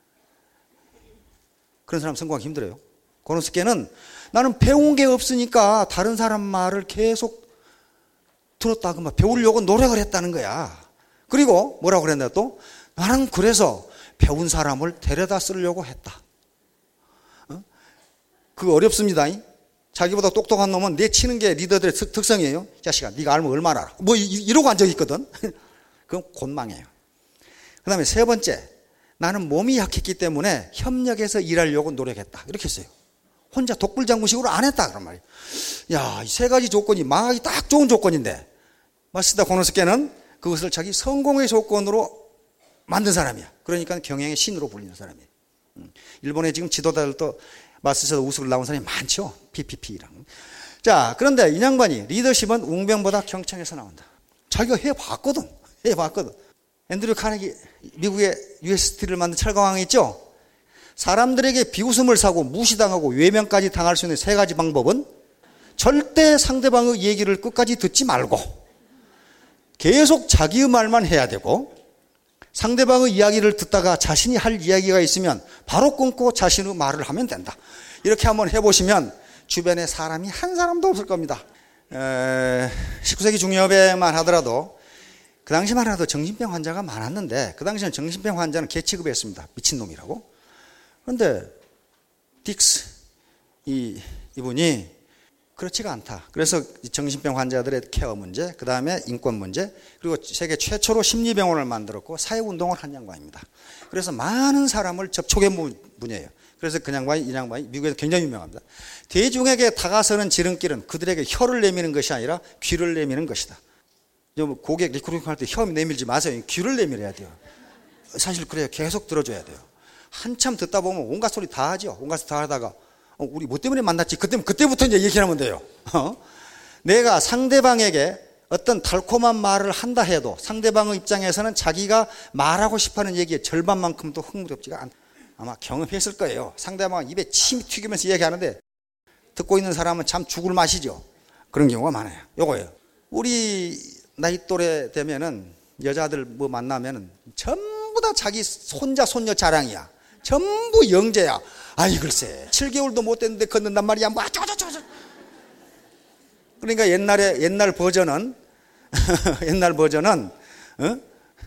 그런 사람 성공하기 힘들어요. 고노스케는 나는 배운 게 없으니까 다른 사람 말을 계속 들었다. 그만 배우려고 노력을 했다는 거야. 그리고 뭐라고 그랬나 또? 나는 그래서 배운 사람을 데려다 쓰려고 했다. 어? 그거 어렵습니다. 자기보다 똑똑한 놈은 내치는 게 리더들의 특성이에요. 자식아, 네가 알면 얼마나 알아. 뭐 이러고 한 적이 있거든. 그건 곤망이에요. 그 다음에 세 번째, 나는 몸이 약했기 때문에 협력해서 일하려고 노력했다. 이렇게 했어요. 혼자 독불장군식으로 안 했다. 그런 말이에요. 야, 이 세 가지 조건이 망하기 딱 좋은 조건인데 마시다 고노스케는 그것을 자기 성공의 조건으로 만든 사람이야. 그러니까 경영의 신으로 불리는 사람이에요. 일본의 지금 지도자들도 마스터에서 우승을 나온 사람이 많죠. 피피피랑. 자, 그런데 이 양반이 리더십은 웅병보다 경청에서 나온다. 자기가 해봤거든. 해봤거든. 앤드류 카네기, 미국의 유에스티를 만든 철강왕이 있죠. 사람들에게 비웃음을 사고 무시당하고 외면까지 당할 수 있는 세 가지 방법은 절대 상대방의 얘기를 끝까지 듣지 말고 계속 자기의 말만 해야 되고 상대방의 이야기를 듣다가 자신이 할 이야기가 있으면 바로 끊고 자신의 말을 하면 된다. 이렇게 한번 해보시면 주변에 사람이 한 사람도 없을 겁니다. 에, 십구 세기 중엽에만 하더라도 그 당시만 하더라도 정신병 환자가 많았는데 그 당시에는 정신병 환자는 개취급했습니다. 미친놈이라고. 그런데 딕스 이, 이분이 그렇지가 않다. 그래서 정신병 환자들의 케어 문제, 그 다음에 인권 문제, 그리고 세계 최초로 심리병원을 만들었고 사회운동을 한 양반입니다. 그래서 많은 사람을 접촉해 본 분이에요. 그래서 그 양반이, 이 양반이 미국에서 굉장히 유명합니다. 대중에게 다가서는 지름길은 그들에게 혀를 내미는 것이 아니라 귀를 내미는 것이다. 고객 리크루팅 할 때 혀 내밀지 마세요. 귀를 내밀어야 돼요. 사실 그래요. 계속 들어줘야 돼요. 한참 듣다 보면 온갖 소리 다 하죠. 온갖 소리 다 하다가 어, 우리 뭐 때문에 만났지? 그때, 그때부터 이제 얘기하면 돼요. 어? 내가 상대방에게 어떤 달콤한 말을 한다 해도 상대방의 입장에서는 자기가 말하고 싶어 하는 얘기의 절반만큼도 흥미롭지가 않다. 아마 경험했을 거예요. 상대방은 입에 침이 튀기면서 얘기하는데 듣고 있는 사람은 참 죽을 맛이죠. 그런 경우가 많아요. 요거예요. 우리 나이 또래 되면은 여자들 뭐 만나면은 전부 다 자기 손자, 손녀 자랑이야. 전부 영재야. 아이 글쎄 칠 개월도 못 됐는데 걷는단 말이야. 뭐 어쩌고저쩌고. 그러니까 옛날에 옛날 버전은 옛날 버전은 어?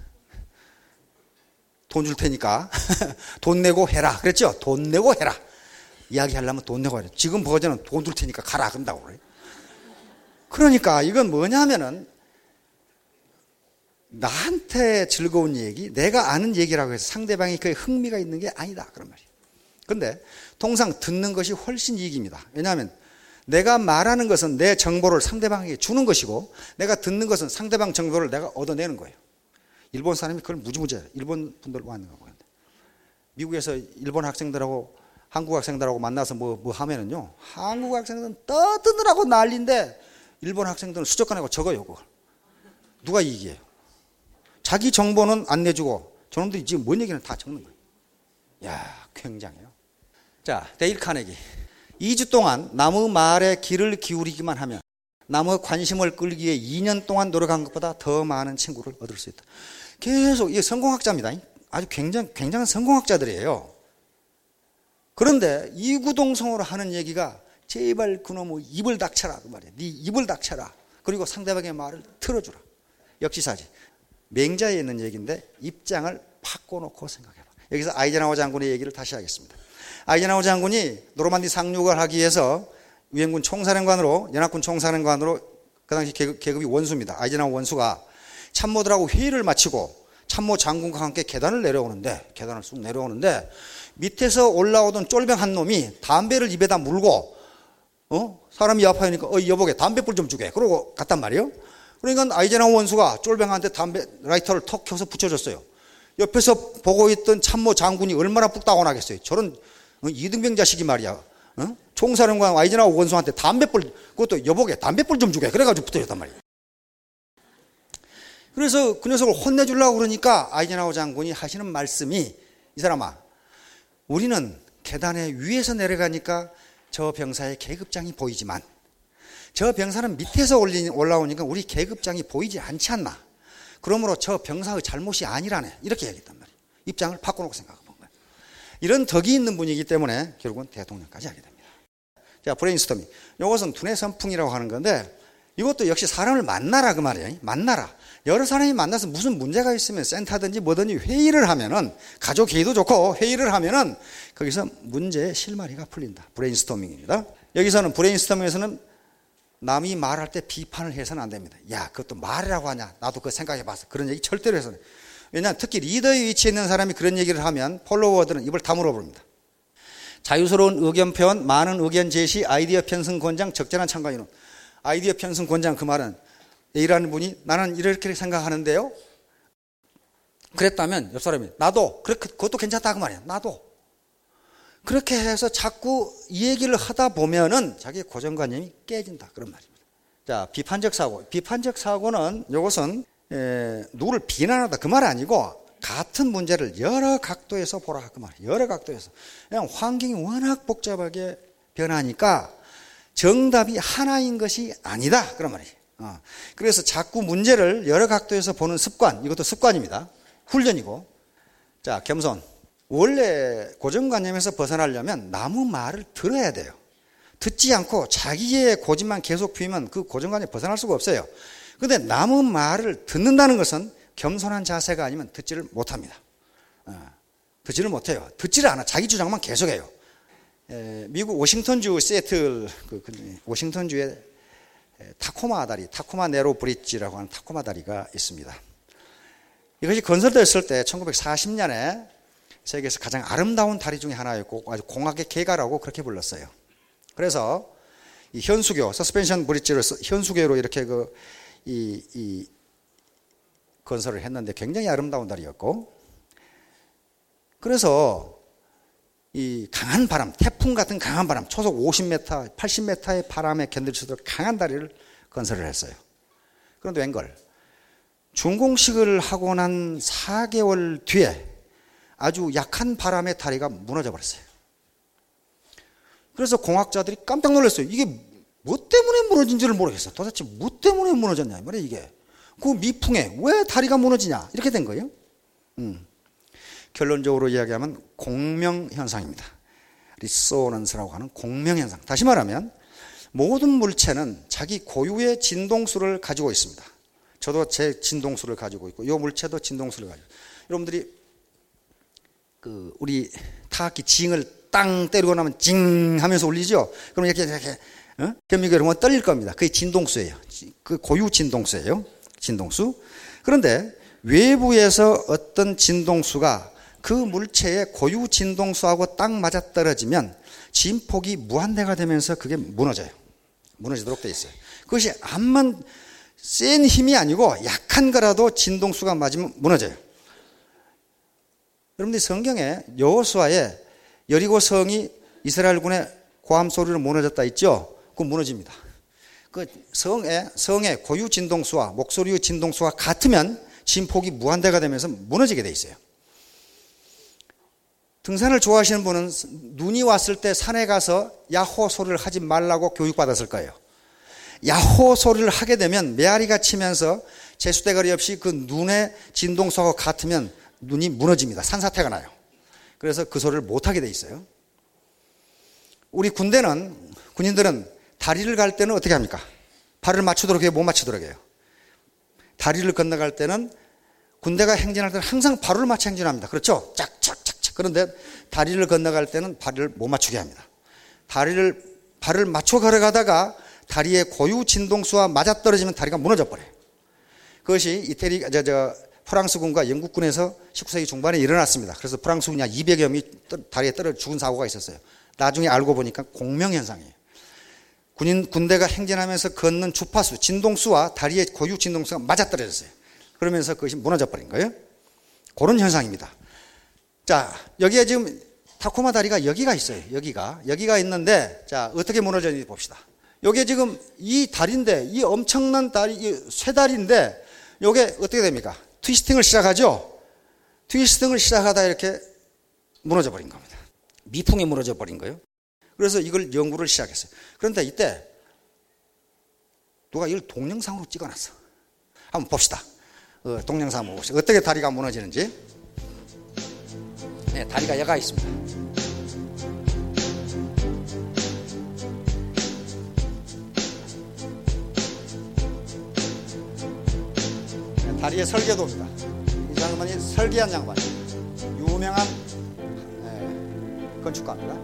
돈 줄 테니까 돈 내고 해라 그랬죠. 돈 내고 해라. 이야기하려면 돈 내고 해라. 지금 버전은 돈 줄 테니까 가라 그런다고 그래. 그러니까 이건 뭐냐면은 나한테 즐거운 얘기, 내가 아는 얘기라고 해서 상대방이 그에 흥미가 있는 게 아니다 그런 말이에요. 그런데 통상 듣는 것이 훨씬 이익입니다. 왜냐하면 내가 말하는 것은 내 정보를 상대방에게 주는 것이고 내가 듣는 것은 상대방 정보를 내가 얻어내는 거예요. 일본 사람이 그걸 무지무지해요. 일본 분들 왔는 거 보는데 미국에서 일본 학생들하고 한국 학생들하고 만나서 뭐, 뭐 하면은요 한국 학생들은 떠드느라고 난리인데 일본 학생들은 수족관하고 적어요 그걸. 누가 이기해요? 자기 정보는 안 내주고 저놈들이 지금 뭔 얘기는 다 적는 거예요. 야, 굉장해요. 자, 데일 카네기. 이 주 동안 남의 말에 귀를 기울이기만 하면 남의 관심을 끌기 위해 이 년 동안 노력한 것보다 더 많은 친구를 얻을 수 있다. 계속, 이게 성공학자입니다. 아주 굉장히, 굉장한 성공학자들이에요. 그런데 이구동성으로 하는 얘기가 제발 그놈의 입을 닥쳐라 그 말이야. 네 입을 닥쳐라. 그리고 상대방의 말을 틀어주라. 역지사지. 맹자에 있는 얘기인데 입장을 바꿔놓고 생각해봐. 여기서 아이젠하워 장군의 얘기를 다시 하겠습니다. 아이젠하워 장군이 노르만디 상륙을 하기 위해서 유엔군 총사령관으로 연합군 총사령관으로 그 당시 계급, 계급이 원수입니다. 아이젠하워 원수가 참모들하고 회의를 마치고 참모 장군과 함께 계단을 내려오는데 계단을 쑥 내려오는데 밑에서 올라오던 쫄병 한 놈이 담배를 입에다 물고 어? 사람이 아파하니까 어 여보게 담배불 좀 주게 그러고 갔단 말이에요. 그러니까 아이젠하워 원수가 쫄병한테 담배 라이터를 턱 켜서 붙여줬어요. 옆에서 보고 있던 참모 장군이 얼마나 뚝딱원하겠어요. 저런 어? 이등병 자식이 말이야. 어? 총사령관 아이젠하워 원수한테 담배불 그것도 여보게 담배불 좀 주게 그래가지고 붙여줬단 말이에요. 그래서 그 녀석을 혼내주려고 그러니까 아이젠하워 장군이 하시는 말씀이 이 사람아 우리는 계단에 위에서 내려가니까 저 병사의 계급장이 보이지만 저 병사는 밑에서 올라오니까 우리 계급장이 보이지 않지 않나. 그러므로 저 병사의 잘못이 아니라네. 이렇게 얘기했단 말이에요. 입장을 바꿔놓고 생각해 본 거예요. 이런 덕이 있는 분이기 때문에 결국은 대통령까지 하게 됩니다. 자, 브레인스토밍. 이것은 두뇌 선풍이라고 하는 건데 이것도 역시 사람을 만나라 그 말이에요. 만나라. 여러 사람이 만나서 무슨 문제가 있으면 센터든지 뭐든지 회의를 하면은 가족 회의도 좋고 회의를 하면은 거기서 문제의 실마리가 풀린다. 브레인스토밍입니다. 여기서는 브레인스토밍에서는 남이 말할 때 비판을 해서는 안 됩니다. 야, 그것도 말이라고 하냐? 나도 그거 생각해 봤어. 그런 얘기 절대로 해서는. 왜냐하면 특히 리더의 위치에 있는 사람이 그런 얘기를 하면 폴로워들은 입을 다물어 버립니다. 자유스러운 의견 표현, 많은 의견 제시, 아이디어 편승 권장, 적절한 참가 인원. 아이디어 편승 권장 그 말은 A라는 분이 나는 이렇게 생각하는데요. 그랬다면 옆 사람이 나도 그렇게 그것도 괜찮다 그 말이야. 나도 그렇게 해서 자꾸 이 얘기를 하다 보면은 자기의 고정관념이 깨진다 그런 말입니다. 자, 비판적 사고. 비판적 사고는 이것은 에, 누구를 비난하다 그 말 아니고 같은 문제를 여러 각도에서 보라 그 말이에요. 여러 각도에서. 그냥 환경이 워낙 복잡하게 변하니까 정답이 하나인 것이 아니다 그런 말이에요. 어. 그래서 자꾸 문제를 여러 각도에서 보는 습관, 이것도 습관입니다. 훈련이고. 자, 겸손. 원래 고정관념에서 벗어나려면 남의 말을 들어야 돼요. 듣지 않고 자기의 고집만 계속 피우면 그 고정관념에 벗어날 수가 없어요. 그런데 남의 말을 듣는다는 것은 겸손한 자세가 아니면 듣지를 못합니다. 어. 듣지를 못해요. 듣지를 않아. 자기 주장만 계속해요. 에, 미국 워싱턴주 시애틀 그, 그, 워싱턴주의 타코마 다리, 타코마 네로 브릿지라고 하는 타코마 다리가 있습니다. 이것이 건설됐을 때 천구백사십 년에 세계에서 가장 아름다운 다리 중에 하나였고 아주 공학의 계가라고 그렇게 불렀어요. 그래서 이 현수교, 서스펜션 브릿지를 현수교로 이렇게 그 이, 이 건설을 했는데 굉장히 아름다운 다리였고 그래서 이 강한 바람, 태풍 같은 강한 바람, 초속 오십 미터, 팔십 미터의 바람에 견딜 수 있도록 강한 다리를 건설을 했어요. 그런데 웬걸 준공식을 하고 난 사 개월 뒤에 아주 약한 바람에 다리가 무너져 버렸어요. 그래서 공학자들이 깜짝 놀랐어요. 이게 뭐 때문에 무너진지를 모르겠어. 도대체 뭐 때문에 무너졌냐 말이야 이게. 그 미풍에 왜 다리가 무너지냐 이렇게 된 거예요. 음. 결론적으로 이야기하면 공명현상입니다. 리소넌스라고 하는 공명현상. 다시 말하면 모든 물체는 자기 고유의 진동수를 가지고 있습니다. 저도 제 진동수를 가지고 있고 이 물체도 진동수를 가지고 있어요. 여러분들이 그 우리 타악기 징을 땅 때리고 나면 징 하면서 울리죠. 그럼 이렇게 이렇게 어? 견미가 이러면 떨릴 겁니다. 그게 진동수예요. 그 고유 진동수예요. 진동수. 그런데 외부에서 어떤 진동수가 그 물체의 고유 진동수하고 딱 맞아떨어지면 진폭이 무한대가 되면서 그게 무너져요. 무너지도록 돼 있어요. 그것이 암만 센 힘이 아니고 약한 거라도 진동수가 맞으면 무너져요. 여러분들이 성경에 여호수아의 여리고 성이 이스라엘군의 고함 소리로 무너졌다 있죠? 그거 무너집니다. 그 성의, 성의 고유 진동수와 목소리의 진동수가 같으면 진폭이 무한대가 되면서 무너지게 돼 있어요. 등산을 좋아하시는 분은 눈이 왔을 때 산에 가서 야호 소리를 하지 말라고 교육받았을 거예요. 야호 소리를 하게 되면 메아리가 치면서 제수대가리 없이 그 눈의 진동수하고 같으면 눈이 무너집니다. 산사태가 나요. 그래서 그 소리를 못하게 돼 있어요. 우리 군대는, 군인들은 다리를 갈 때는 어떻게 합니까? 발을 맞추도록 해요? 못 맞추도록 해요? 다리를 건너갈 때는 군대가 행진할 때는 항상 발을 맞춰 행진합니다. 그렇죠? 짝짝짝짝. 그런데 다리를 건너갈 때는 발을 못 맞추게 합니다. 다리를, 발을 맞춰 걸어가다가 다리의 고유 진동수와 맞아떨어지면 다리가 무너져 버려요. 그것이 이태리, 저, 저, 프랑스군과 영국군에서 십구 세기 중반에 일어났습니다. 그래서 프랑스군이 한 이백여 명이 다리에 떨어져 죽은 사고가 있었어요. 나중에 알고 보니까 공명현상이에요. 군인, 군대가 행진하면서 걷는 주파수, 진동수와 다리의 고유 진동수가 맞아떨어졌어요. 그러면서 그것이 무너져 버린 거예요. 그런 현상입니다. 자, 여기에 지금 타코마 다리가 여기가 있어요. 여기가. 여기가 있는데, 자, 어떻게 무너졌는지 봅시다. 여기에 지금 이 다리인데, 이 엄청난 다리, 이 쇠다리인데, 요게 어떻게 됩니까? 트위스팅을 시작하죠? 트위스팅을 시작하다 이렇게 무너져 버린 겁니다. 미풍이 무너져 버린 거예요. 그래서 이걸 연구를 시작했어요. 그런데 이때 누가 이걸 동영상으로 찍어놨어. 한번 봅시다. 어, 동영상 한번 봅시다. 어떻게 다리가 무너지는지. 네, 다리가 여가 있습니다. 다리의 설계도입니다. 이 장면이 설계한 양반이에요. 유명한 네, 건축가입니다.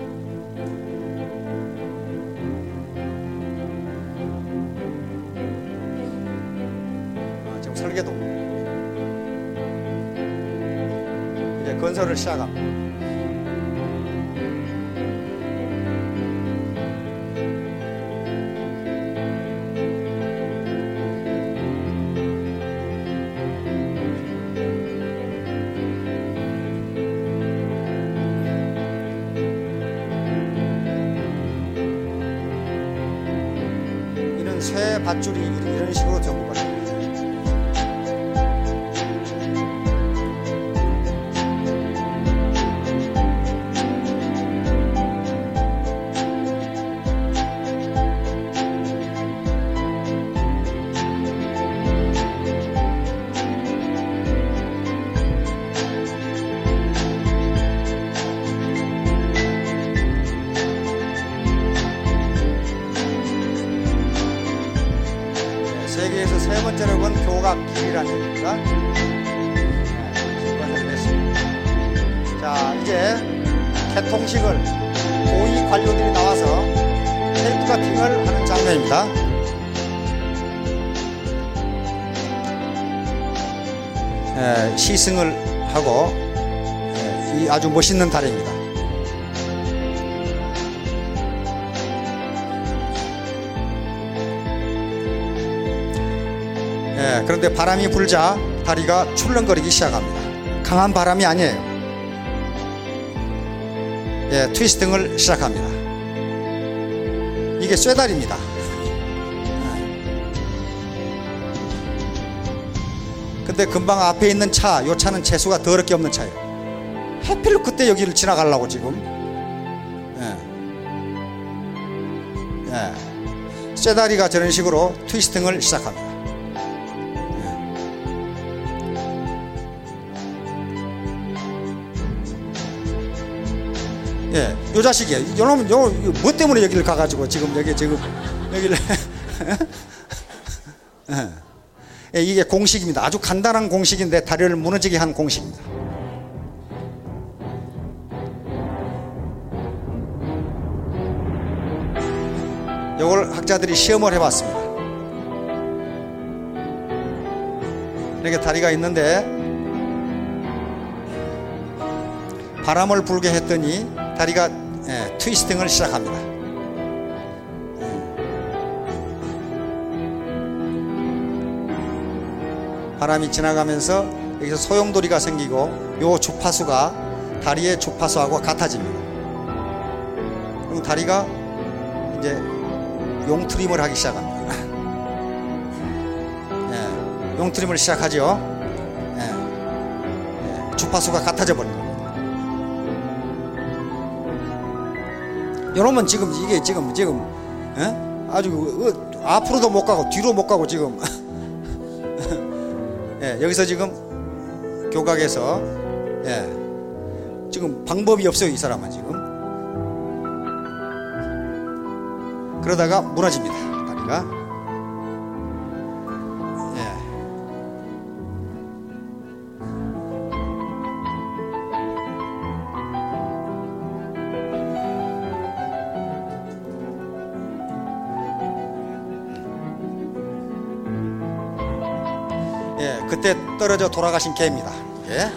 아, 지금 설계도. 이제 건설을 시작합니다. 쇠 밧줄이 이런 식으로 전부가 됩니다. 세계에서 세 번째로 본 교각 길이라는 얘기입니다. 네, 건설이 됐습니다. 자, 이제 개통식을 고위 관료들이 나와서 테이프 카팅을 하는 장면입니다. 네, 시승을 하고 네, 이 아주 멋있는 다리입니다. 예, 그런데 바람이 불자 다리가 출렁거리기 시작합니다. 강한 바람이 아니에요. 예, 트위스팅을 시작합니다. 이게 쇠다리입니다. 예. 근데 금방 앞에 있는 차, 요 차는 재수가 더럽게 없는 차예요. 하필 그때 여기를 지나가려고 지금. 예. 예. 쇠다리가 저런 식으로 트위스팅을 시작합니다. 예, 요 자식이에요. 요놈은 요, 뭐 때문에 여기를 가가지고 지금 여기 지금 여기를 예, 이게 공식입니다. 아주 간단한 공식인데 다리를 무너지게 한 공식입니다. 요걸 학자들이 시험을 해봤습니다. 이렇게 다리가 있는데 바람을 불게 했더니 다리가 예, 트위스팅을 시작합니다. 바람이 지나가면서 여기서 소용돌이가 생기고 요 주파수가 다리의 주파수하고 같아집니다. 그럼 다리가 이제 용트림을 하기 시작합니다. 예, 용트림을 시작하죠. 예, 예, 주파수가 같아져 버립니다. 요놈은 지금 이게 지금 지금 예? 아주 앞으로도 못 가고 뒤로 못 가고 지금 예, 여기서 지금 교각에서 예, 지금 방법이 없어요. 이 사람은 지금 그러다가 무너집니다. 다리가. 예. 예, 그때 떨어져 돌아가신 개입니다. 예.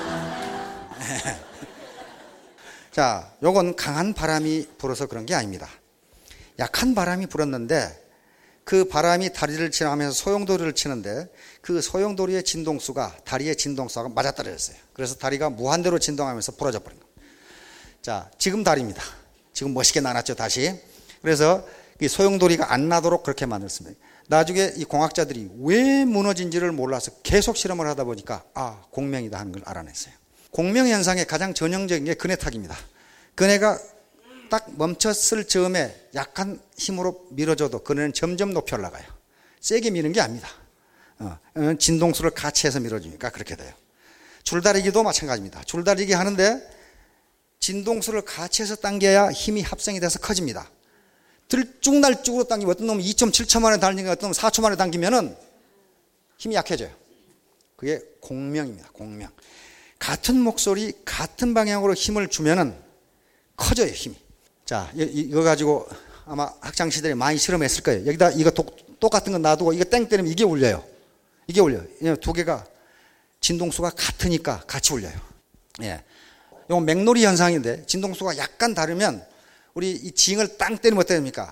자, 요건 강한 바람이 불어서 그런 게 아닙니다. 약한 바람이 불었는데 그 바람이 다리를 지나가면서 소용돌이를 치는데 그 소용돌이의 진동수가 다리의 진동수가 맞아떨어졌어요. 그래서 다리가 무한대로 진동하면서 부러져 버린 겁니다. 자, 지금 다리입니다. 지금 멋있게 나눴죠, 다시. 그래서 이 소용돌이가 안 나도록 그렇게 만들었습니다. 나중에 이 공학자들이 왜 무너진지를 몰라서 계속 실험을 하다 보니까 아, 공명이다 하는 걸 알아냈어요. 공명 현상의 가장 전형적인 게 그네탁입니다. 그네가 딱 멈췄을 즈음에 약한 힘으로 밀어줘도 그네는 점점 높이 올라가요. 세게 미는 게 아닙니다. 어, 진동수를 같이 해서 밀어주니까 그렇게 돼요. 줄다리기도 마찬가지입니다. 줄다리기 하는데 진동수를 같이 해서 당겨야 힘이 합성이 돼서 커집니다. 들쭉날쭉으로 당기면 어떤 놈은 이 점 칠 초 만에 달리는 어떤 놈은 사 초 만에 당기면은 힘이 약해져요. 그게 공명입니다. 공명. 같은 목소리, 같은 방향으로 힘을 주면은 커져요, 힘이. 자, 이거 가지고 아마 학창시절에 많이 실험했을 거예요. 여기다 이거 똑같은 거 놔두고 이거 땡 때리면 이게 울려요. 이게 울려요. 두 개가 진동수가 같으니까 같이 울려요. 예. 이건 맥놀이 현상인데 진동수가 약간 다르면 우리 이 징을 땅 때리면 어떻게 됩니까?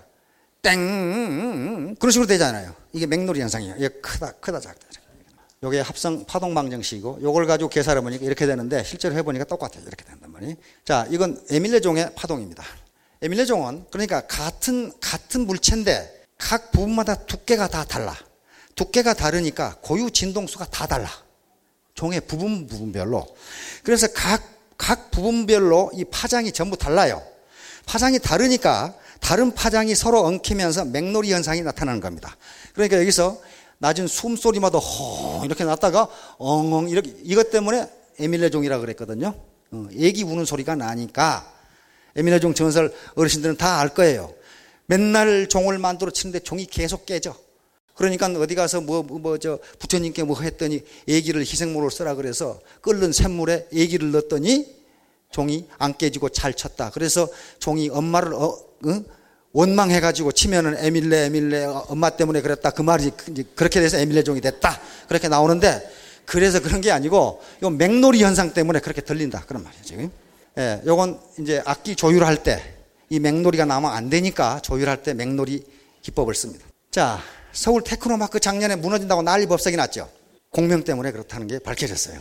땡! 그런 식으로 되잖아요. 이게 맥놀이 현상이에요. 이게 크다, 크다, 작다. 이게 합성 파동 방정식이고 이걸 가지고 계산해 보니까 이렇게 되는데 실제로 해보니까 똑같아요. 이렇게 된단 말이에요. 자, 이건 에밀레종의 파동입니다. 에밀레종은 그러니까 같은 같은 물체인데 각 부분마다 두께가 다 달라. 두께가 다르니까 고유 진동수가 다 달라. 종의 부분 부분별로. 그래서 각 각 부분별로 이 파장이 전부 달라요. 파장이 다르니까 다른 파장이 서로 엉키면서 맥놀이 현상이 나타나는 겁니다. 그러니까 여기서 낮은 숨소리마다 허 이렇게 났다가 엉엉 이렇게 이것 때문에 에밀레종이라고 그랬거든요. 어, 애기 우는 소리가 나니까 에밀레종 전설 어르신들은 다 알 거예요. 맨날 종을 만들어 치는데 종이 계속 깨져. 그러니까 어디 가서 뭐 뭐 저 부처님께 뭐 했더니 애기를 희생물로 쓰라 그래서 끓는 샘물에 애기를 넣었더니 종이 안 깨지고 잘 쳤다. 그래서 종이 엄마를 어, 응? 원망해가지고 치면은 에밀레 에밀레 엄마 때문에 그랬다. 그 말이 그렇게 돼서 에밀레종이 됐다. 그렇게 나오는데 그래서 그런 게 아니고 이건 맥놀이 현상 때문에 그렇게 들린다. 그런 말이에요, 지금. 예, 요건 이제 악기 조율할 때 이 맥놀이가 나오면 안 되니까 조율할 때 맥놀이 기법을 씁니다. 자, 서울 테크노마크 작년에 무너진다고 난리 법석이 났죠. 공명 때문에 그렇다는 게 밝혀졌어요.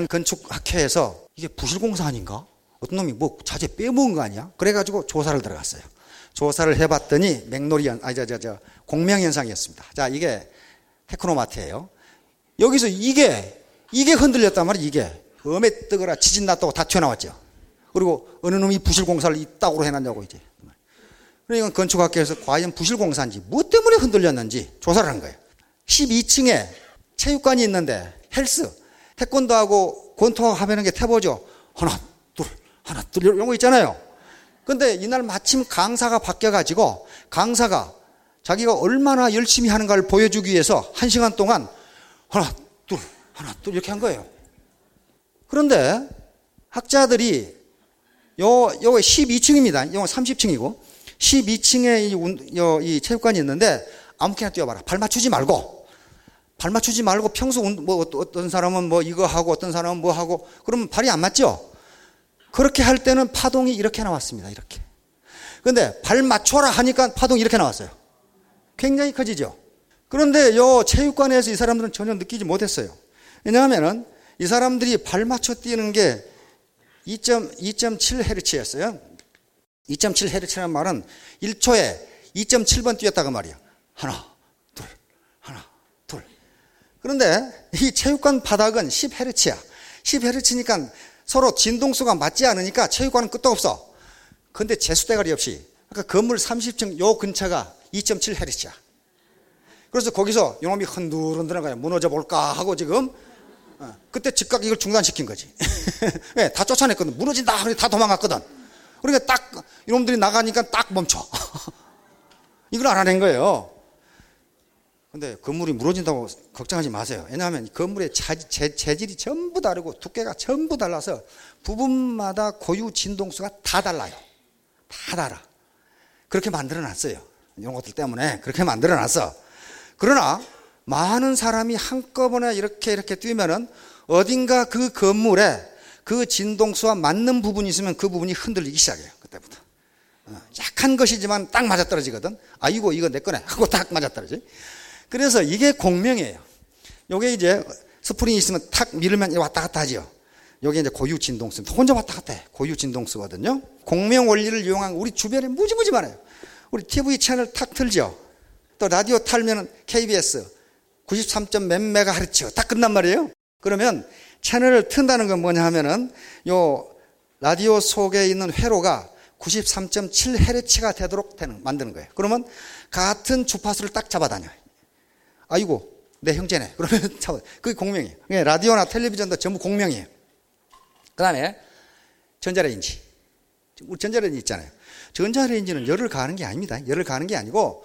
대한건축학회에서 이게 부실공사 아닌가? 어떤 놈이 뭐 자재 빼먹은 거 아니야? 그래가지고 조사를 들어갔어요. 조사를 해봤더니 맥놀이 현, 아니, 저, 저, 저, 공명 현상이었습니다. 자, 이게 테크노마트예요. 여기서 이게, 이게 흔들렸단 말이에요, 이게. 엄에 뜨거라 지진 났다고 다 튀어나왔죠. 그리고 어느 놈이 부실공사를 이따구로 해놨냐고, 이제. 그러니까 건축학회에서 과연 부실공사인지, 뭐 때문에 흔들렸는지 조사를 한 거예요. 십이 층에 체육관이 있는데, 헬스, 태권도하고 권투하고 하는 게 태보죠. 하나, 둘, 하나, 둘, 이런 거 있잖아요. 근데 이날 마침 강사가 바뀌어가지고 강사가 자기가 얼마나 열심히 하는가를 보여주기 위해서 한 시간 동안 하나, 둘, 하나, 둘 이렇게 한 거예요. 그런데 학자들이 요, 요 십이 층입니다. 요 삼십 층이고 십이 층에 이, 요, 이 체육관이 있는데 아무렇게나 뛰어봐라. 발 맞추지 말고. 발 맞추지 말고 평소 뭐 어떤 사람은 뭐 이거 하고 어떤 사람은 뭐 하고 그러면 발이 안 맞죠? 그렇게 할 때는 파동이 이렇게 나왔습니다. 이렇게. 그런데 발 맞춰라 하니까 파동이 이렇게 나왔어요. 굉장히 커지죠. 그런데 요 체육관에서 이 사람들은 전혀 느끼지 못했어요. 왜냐하면 이 사람들이 발 맞춰 뛰는 게 이 점 칠 헤르츠였어요. 이 점 칠 헤르츠라는 말은 일 초에 이 점 칠 번 뛰었다고 말이에요. 하나, 둘, 하나, 둘. 그런데 이 체육관 바닥은 십 헤르츠야. 십 헤르츠니까 서로 진동수가 맞지 않으니까 체육관은 끝도 없어. 근데 재수대가리 없이. 그러니까 건물 삼십 층 요 근처가 이 점 칠 헤르츠야. 그래서 거기서 요놈이 흔들흔들한 거야. 무너져 볼까 하고 지금. 어, 그때 즉각 이걸 중단시킨 거지. 네, 다 쫓아냈거든. 무너진다. 다 도망갔거든. 그러니까 딱 이놈들이 나가니까 딱 멈춰. 이걸 알아낸 거예요. 근데 건물이 무너진다고 걱정하지 마세요. 왜냐하면 건물의 재, 재질이 전부 다르고 두께가 전부 달라서 부분마다 고유 진동수가 다 달라요. 다 달라. 그렇게 만들어 놨어요. 이런 것들 때문에 그렇게 만들어 놨어. 그러나 많은 사람이 한꺼번에 이렇게 이렇게 뛰면은 어딘가 그 건물에 그 진동수와 맞는 부분이 있으면 그 부분이 흔들리기 시작해요. 그때부터. 약한 것이지만 딱 맞아떨어지거든. 아이고 이거 내 거네 하고 딱 맞아떨어지. 그래서 이게 공명이에요. 요게 이제 스프링이 있으면 탁 밀으면 왔다 갔다 하죠. 요게 이제 고유 진동수. 혼자 왔다 갔다 해. 고유 진동수거든요. 공명 원리를 이용한 우리 주변에 무지무지 많아요. 우리 티비 채널 탁 틀죠. 또 라디오 탈면은 케이비에스 구십삼 점 몇 메가헤르츠 딱 끝난 말이에요. 그러면 채널을 튼다는 건 뭐냐 하면은 요 라디오 속에 있는 회로가 구십삼 점 칠 헤르츠가 되도록 되는, 만드는 거예요. 그러면 같은 주파수를 딱 잡아다녀요. 아이고, 내 형제네. 그러면 잡아. 그게 공명이에요. 라디오나 텔레비전도 전부 공명이에요. 그 다음에 전자레인지. 우리 전자레인지 있잖아요. 전자레인지는 열을 가하는 게 아닙니다. 열을 가하는 게 아니고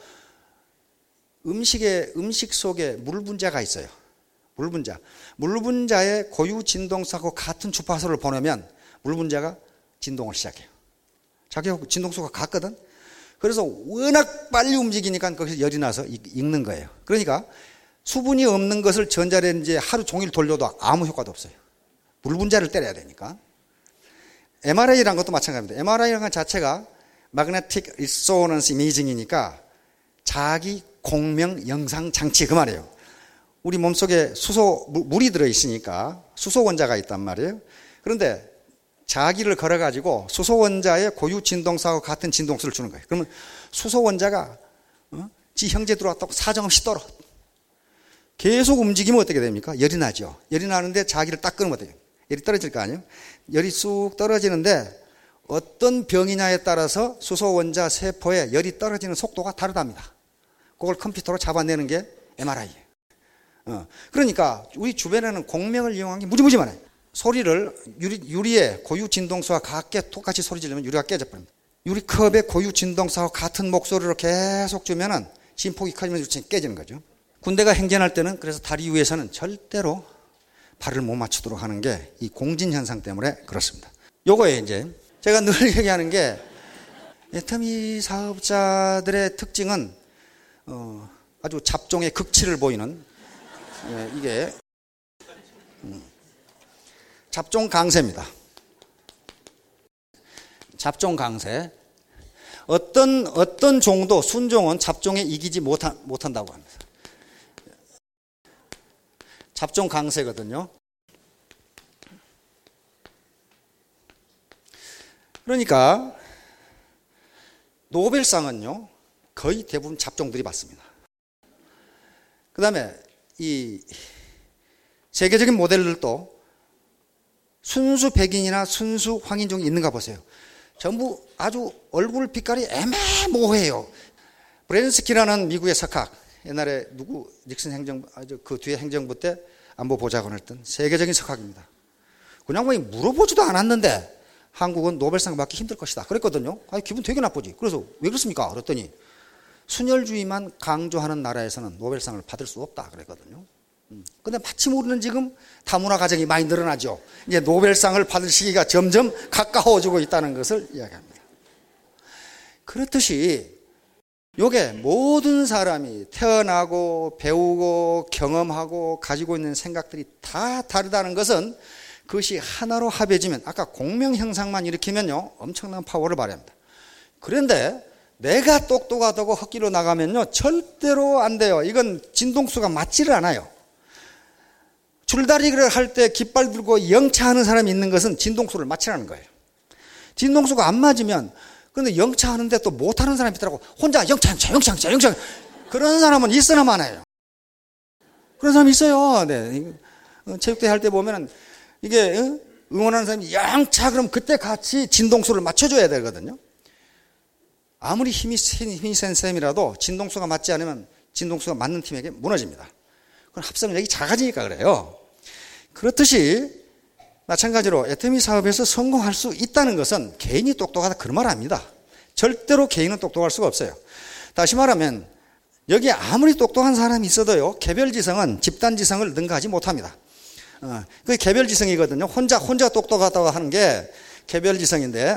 음식에, 음식 속에 물 분자가 있어요. 물 분자. 물 분자의 고유 진동수하고 같은 주파수를 보내면 물 분자가 진동을 시작해요. 자기하고 진동수가 같거든. 그래서 워낙 빨리 움직이니까 거기서 열이 나서 익는 거예요. 그러니까 수분이 없는 것을 전자레인지에 하루 종일 돌려도 아무 효과도 없어요. 물 분자를 때려야 되니까. 엠알아이라는 것도 마찬가지입니다. 엠알아이라는 것 자체가 Magnetic Resonance Imaging이니까 자기 공명 영상 장치 그 말이에요. 우리 몸속에 수소, 물이 들어있으니까 수소 원자가 있단 말이에요. 그런데 자기를 걸어가지고 수소 원자의 고유 진동수하고 같은 진동수를 주는 거예요. 그러면 수소 원자가 어? 지 형제 들어왔다고 사정없이 떨어. 계속 움직이면 어떻게 됩니까? 열이 나죠. 열이 나는데 자기를 딱 끊으면 어떻게 돼요? 열이 떨어질 거 아니에요? 열이 쑥 떨어지는데 어떤 병이냐에 따라서 수소 원자 세포에 열이 떨어지는 속도가 다르답니다. 그걸 컴퓨터로 잡아내는 게 엠알아이예요. 어. 그러니까 우리 주변에는 공명을 이용한 게 무지무지 많아요. 소리를 유리, 유리에 고유 진동수와 같게 똑같이 소리 지르면 유리가 깨져버립니다. 유리컵에 고유 진동수와 같은 목소리로 계속 주면은 진폭이 커지면서 깨지는 거죠. 군대가 행진할 때는 그래서 다리 위에서는 절대로 발을 못 맞추도록 하는 게 이 공진 현상 때문에 그렇습니다. 요거에 이제 제가 늘 얘기하는 게 애터미 사업자들의 특징은 어, 아주 잡종의 극치를 보이는 예, 이게 음, 잡종 강세입니다. 잡종 강세. 어떤 어떤 종도 순종은 잡종에 이기지 못한, 못한다고 합니다. 잡종 강세거든요. 그러니까 노벨상은요 거의 대부분 잡종들이 받습니다. 그 다음에 이 세계적인 모델들도 순수 백인이나 순수 황인종이 있는가 보세요. 전부 아주 얼굴 빛깔이 애매모호해요. 브레인스키라는 미국의 석학, 옛날에 누구 닉슨 행정부, 그 뒤에 행정부 때 안보보좌관을 했던 세계적인 석학입니다. 그냥 뭐 물어보지도 않았는데 한국은 노벨상 받기 힘들 것이다 그랬거든요. 아니, 기분 되게 나쁘지. 그래서 왜 그렇습니까? 그랬더니 순혈주의만 강조하는 나라에서는 노벨상을 받을 수 없다 그랬거든요. 근데 마침 우리는 지금 다문화 가정이 많이 늘어나죠. 이제 노벨상을 받을 시기가 점점 가까워지고 있다는 것을 이야기합니다. 그렇듯이 요게 모든 사람이 태어나고 배우고 경험하고 가지고 있는 생각들이 다 다르다는 것은 그것이 하나로 합해지면 아까 공명 형상만 일으키면요 엄청난 파워를 발휘합니다. 그런데 내가 똑똑하다고 헛기로 나가면요 절대로 안 돼요. 이건 진동수가 맞지를 않아요. 줄다리기를 할 때 깃발 들고 영차하는 사람이 있는 것은 진동수를 맞추라는 거예요. 진동수가 안 맞으면 근데 영차하는데 또 못하는 사람이 있더라고. 혼자 영차 영차 영차 영차 영차 그런 사람은 있으나 마나요. 그런 사람이 있어요. 네. 체육대회 할 때 보면은 이게 응원하는 사람이 영차 그럼 그때 같이 진동수를 맞춰줘야 되거든요. 아무리 힘이, 힘이 센 셈이라도 진동수가 맞지 않으면 진동수가 맞는 팀에게 무너집니다. 그건 합성력이 작아지니까 그래요. 그렇듯이 마찬가지로 애터미 사업에서 성공할 수 있다는 것은 개인이 똑똑하다 그런 말 아닙니다. 절대로 개인은 똑똑할 수가 없어요. 다시 말하면 여기에 아무리 똑똑한 사람이 있어도요, 개별지성은 집단지성을 능가하지 못합니다. 어, 그게 개별지성이거든요. 혼자, 혼자 똑똑하다고 하는 게 개별지성인데,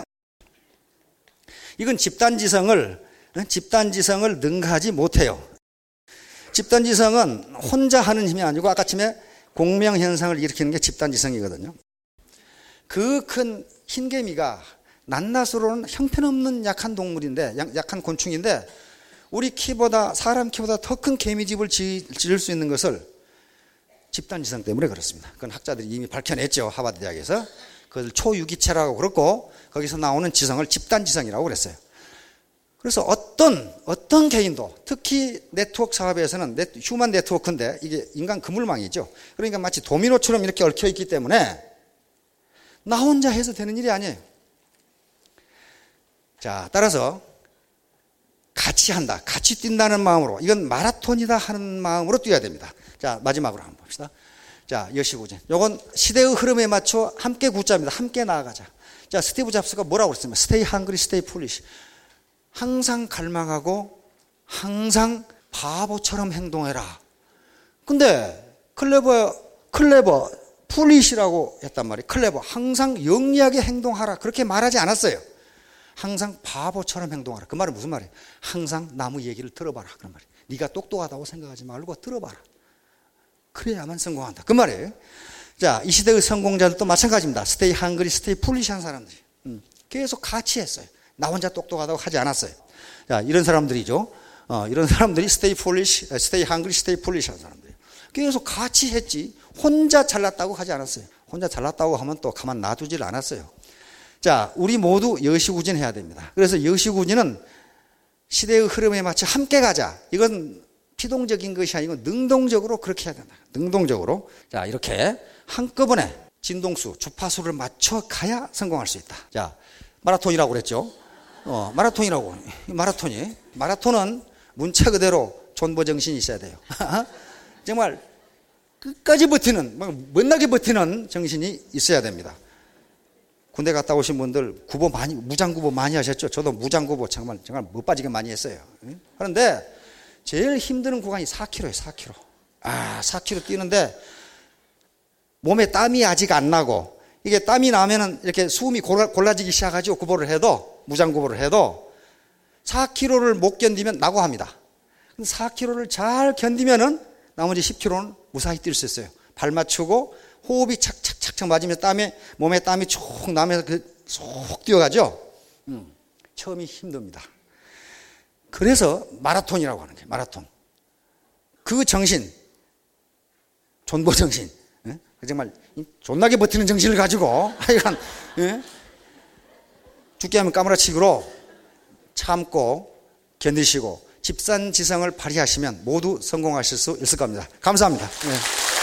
이건 집단지성을, 집단지성을 능가하지 못해요. 집단지성은 혼자 하는 힘이 아니고, 아까쯤에 공명현상을 일으키는 게 집단지성이거든요. 그 큰 흰개미가 낱낱으로는 형편없는 약한 동물인데, 약한 곤충인데, 우리 키보다, 사람 키보다 더 큰 개미집을 지을 수 있는 것을 집단지성 때문에 그렇습니다. 그건 학자들이 이미 밝혀냈죠. 하버드 대학에서. 그걸 초유기체라고 그랬고, 거기서 나오는 지성을 집단지성이라고 그랬어요. 그래서 어떤, 어떤 개인도, 특히 네트워크 사업에서는 휴먼 네트워크인데, 이게 인간 그물망이죠. 그러니까 마치 도미노처럼 이렇게 얽혀있기 때문에, 나 혼자 해서 되는 일이 아니에요. 자, 따라서, 같이 한다. 같이 뛴다는 마음으로. 이건 마라톤이다 하는 마음으로 뛰어야 됩니다. 자, 마지막으로 한번 봅시다. 자, 여시구전. 요건 시대의 흐름에 맞춰 함께 굳자입니다. 함께 나아가자. 자, 스티브 잡스가 뭐라고 그랬습니까? Stay hungry, stay foolish. 항상 갈망하고 항상 바보처럼 행동해라. 근데 클레버, 클레버, 풀리시라고 했단 말이에요. 클레버. 항상 영리하게 행동하라. 그렇게 말하지 않았어요. 항상 바보처럼 행동하라. 그 말은 무슨 말이에요? 항상 남의 얘기를 들어봐라. 그런 말이에요. 네가 똑똑하다고 생각하지 말고 들어봐라. 그래야만 성공한다. 그 말이에요. 자, 이 시대의 성공자들도 마찬가지입니다. 스테이 한글이 스테이 풀리시한 사람들이. 음, 계속 같이 했어요. 나 혼자 똑똑하다고 하지 않았어요. 자, 이런 사람들이죠. 어, 이런 사람들이 스테이 폴리시, 스테이 한글이 스테이 풀리시한 사람들이에요. 계속 같이 했지. 혼자 잘났다고 하지 않았어요. 혼자 잘났다고 하면 또 가만 놔두질 않았어요. 자, 우리 모두 여시구진해야 됩니다. 그래서 여시구진은 시대의 흐름에 맞춰 함께 가자. 이건 피동적인 것이 아니고 능동적으로 그렇게 해야 된다. 능동적으로. 자, 이렇게 한꺼번에 진동수, 주파수를 맞춰 가야 성공할 수 있다. 자, 마라톤이라고 그랬죠. 어, 마라톤이라고. 마라톤이. 마라톤은 문자 그대로 존버정신이 있어야 돼요. 정말 끝까지 버티는, 못나게 버티는 정신이 있어야 됩니다. 군대 갔다 오신 분들 구보 많이, 무장구보 많이 하셨죠? 저도 무장구보 정말, 정말 못 빠지게 많이 했어요. 그런데 제일 힘드는 구간이 사 킬로미터예요, 사 킬로미터. 아, 사 킬로미터 뛰는데 몸에 땀이 아직 안 나고, 이게 땀이 나면은 이렇게 숨이 골라, 골라지기 시작하죠. 구보를 해도, 무장구보를 해도 사 킬로미터를 못 견디면 낙오합니다. 사 킬로미터를 잘 견디면은 나머지 십 킬로미터는 무사히 뛸 수 있어요. 발 맞추고 호흡이 착착착착 맞으면서 땀에, 몸에 땀이 쭉 나면서 그 쏙 뛰어가죠. 음, 처음이 힘듭니다. 그래서 마라톤이라고 하는 거예요. 마라톤. 그 정신, 존버 정신, 예? 정말 존나게 버티는 정신을 가지고 하여간 예? 죽게 하면 까무라치기로 참고 견디시고 집산지성을 발휘하시면 모두 성공하실 수 있을 겁니다. 감사합니다. 예.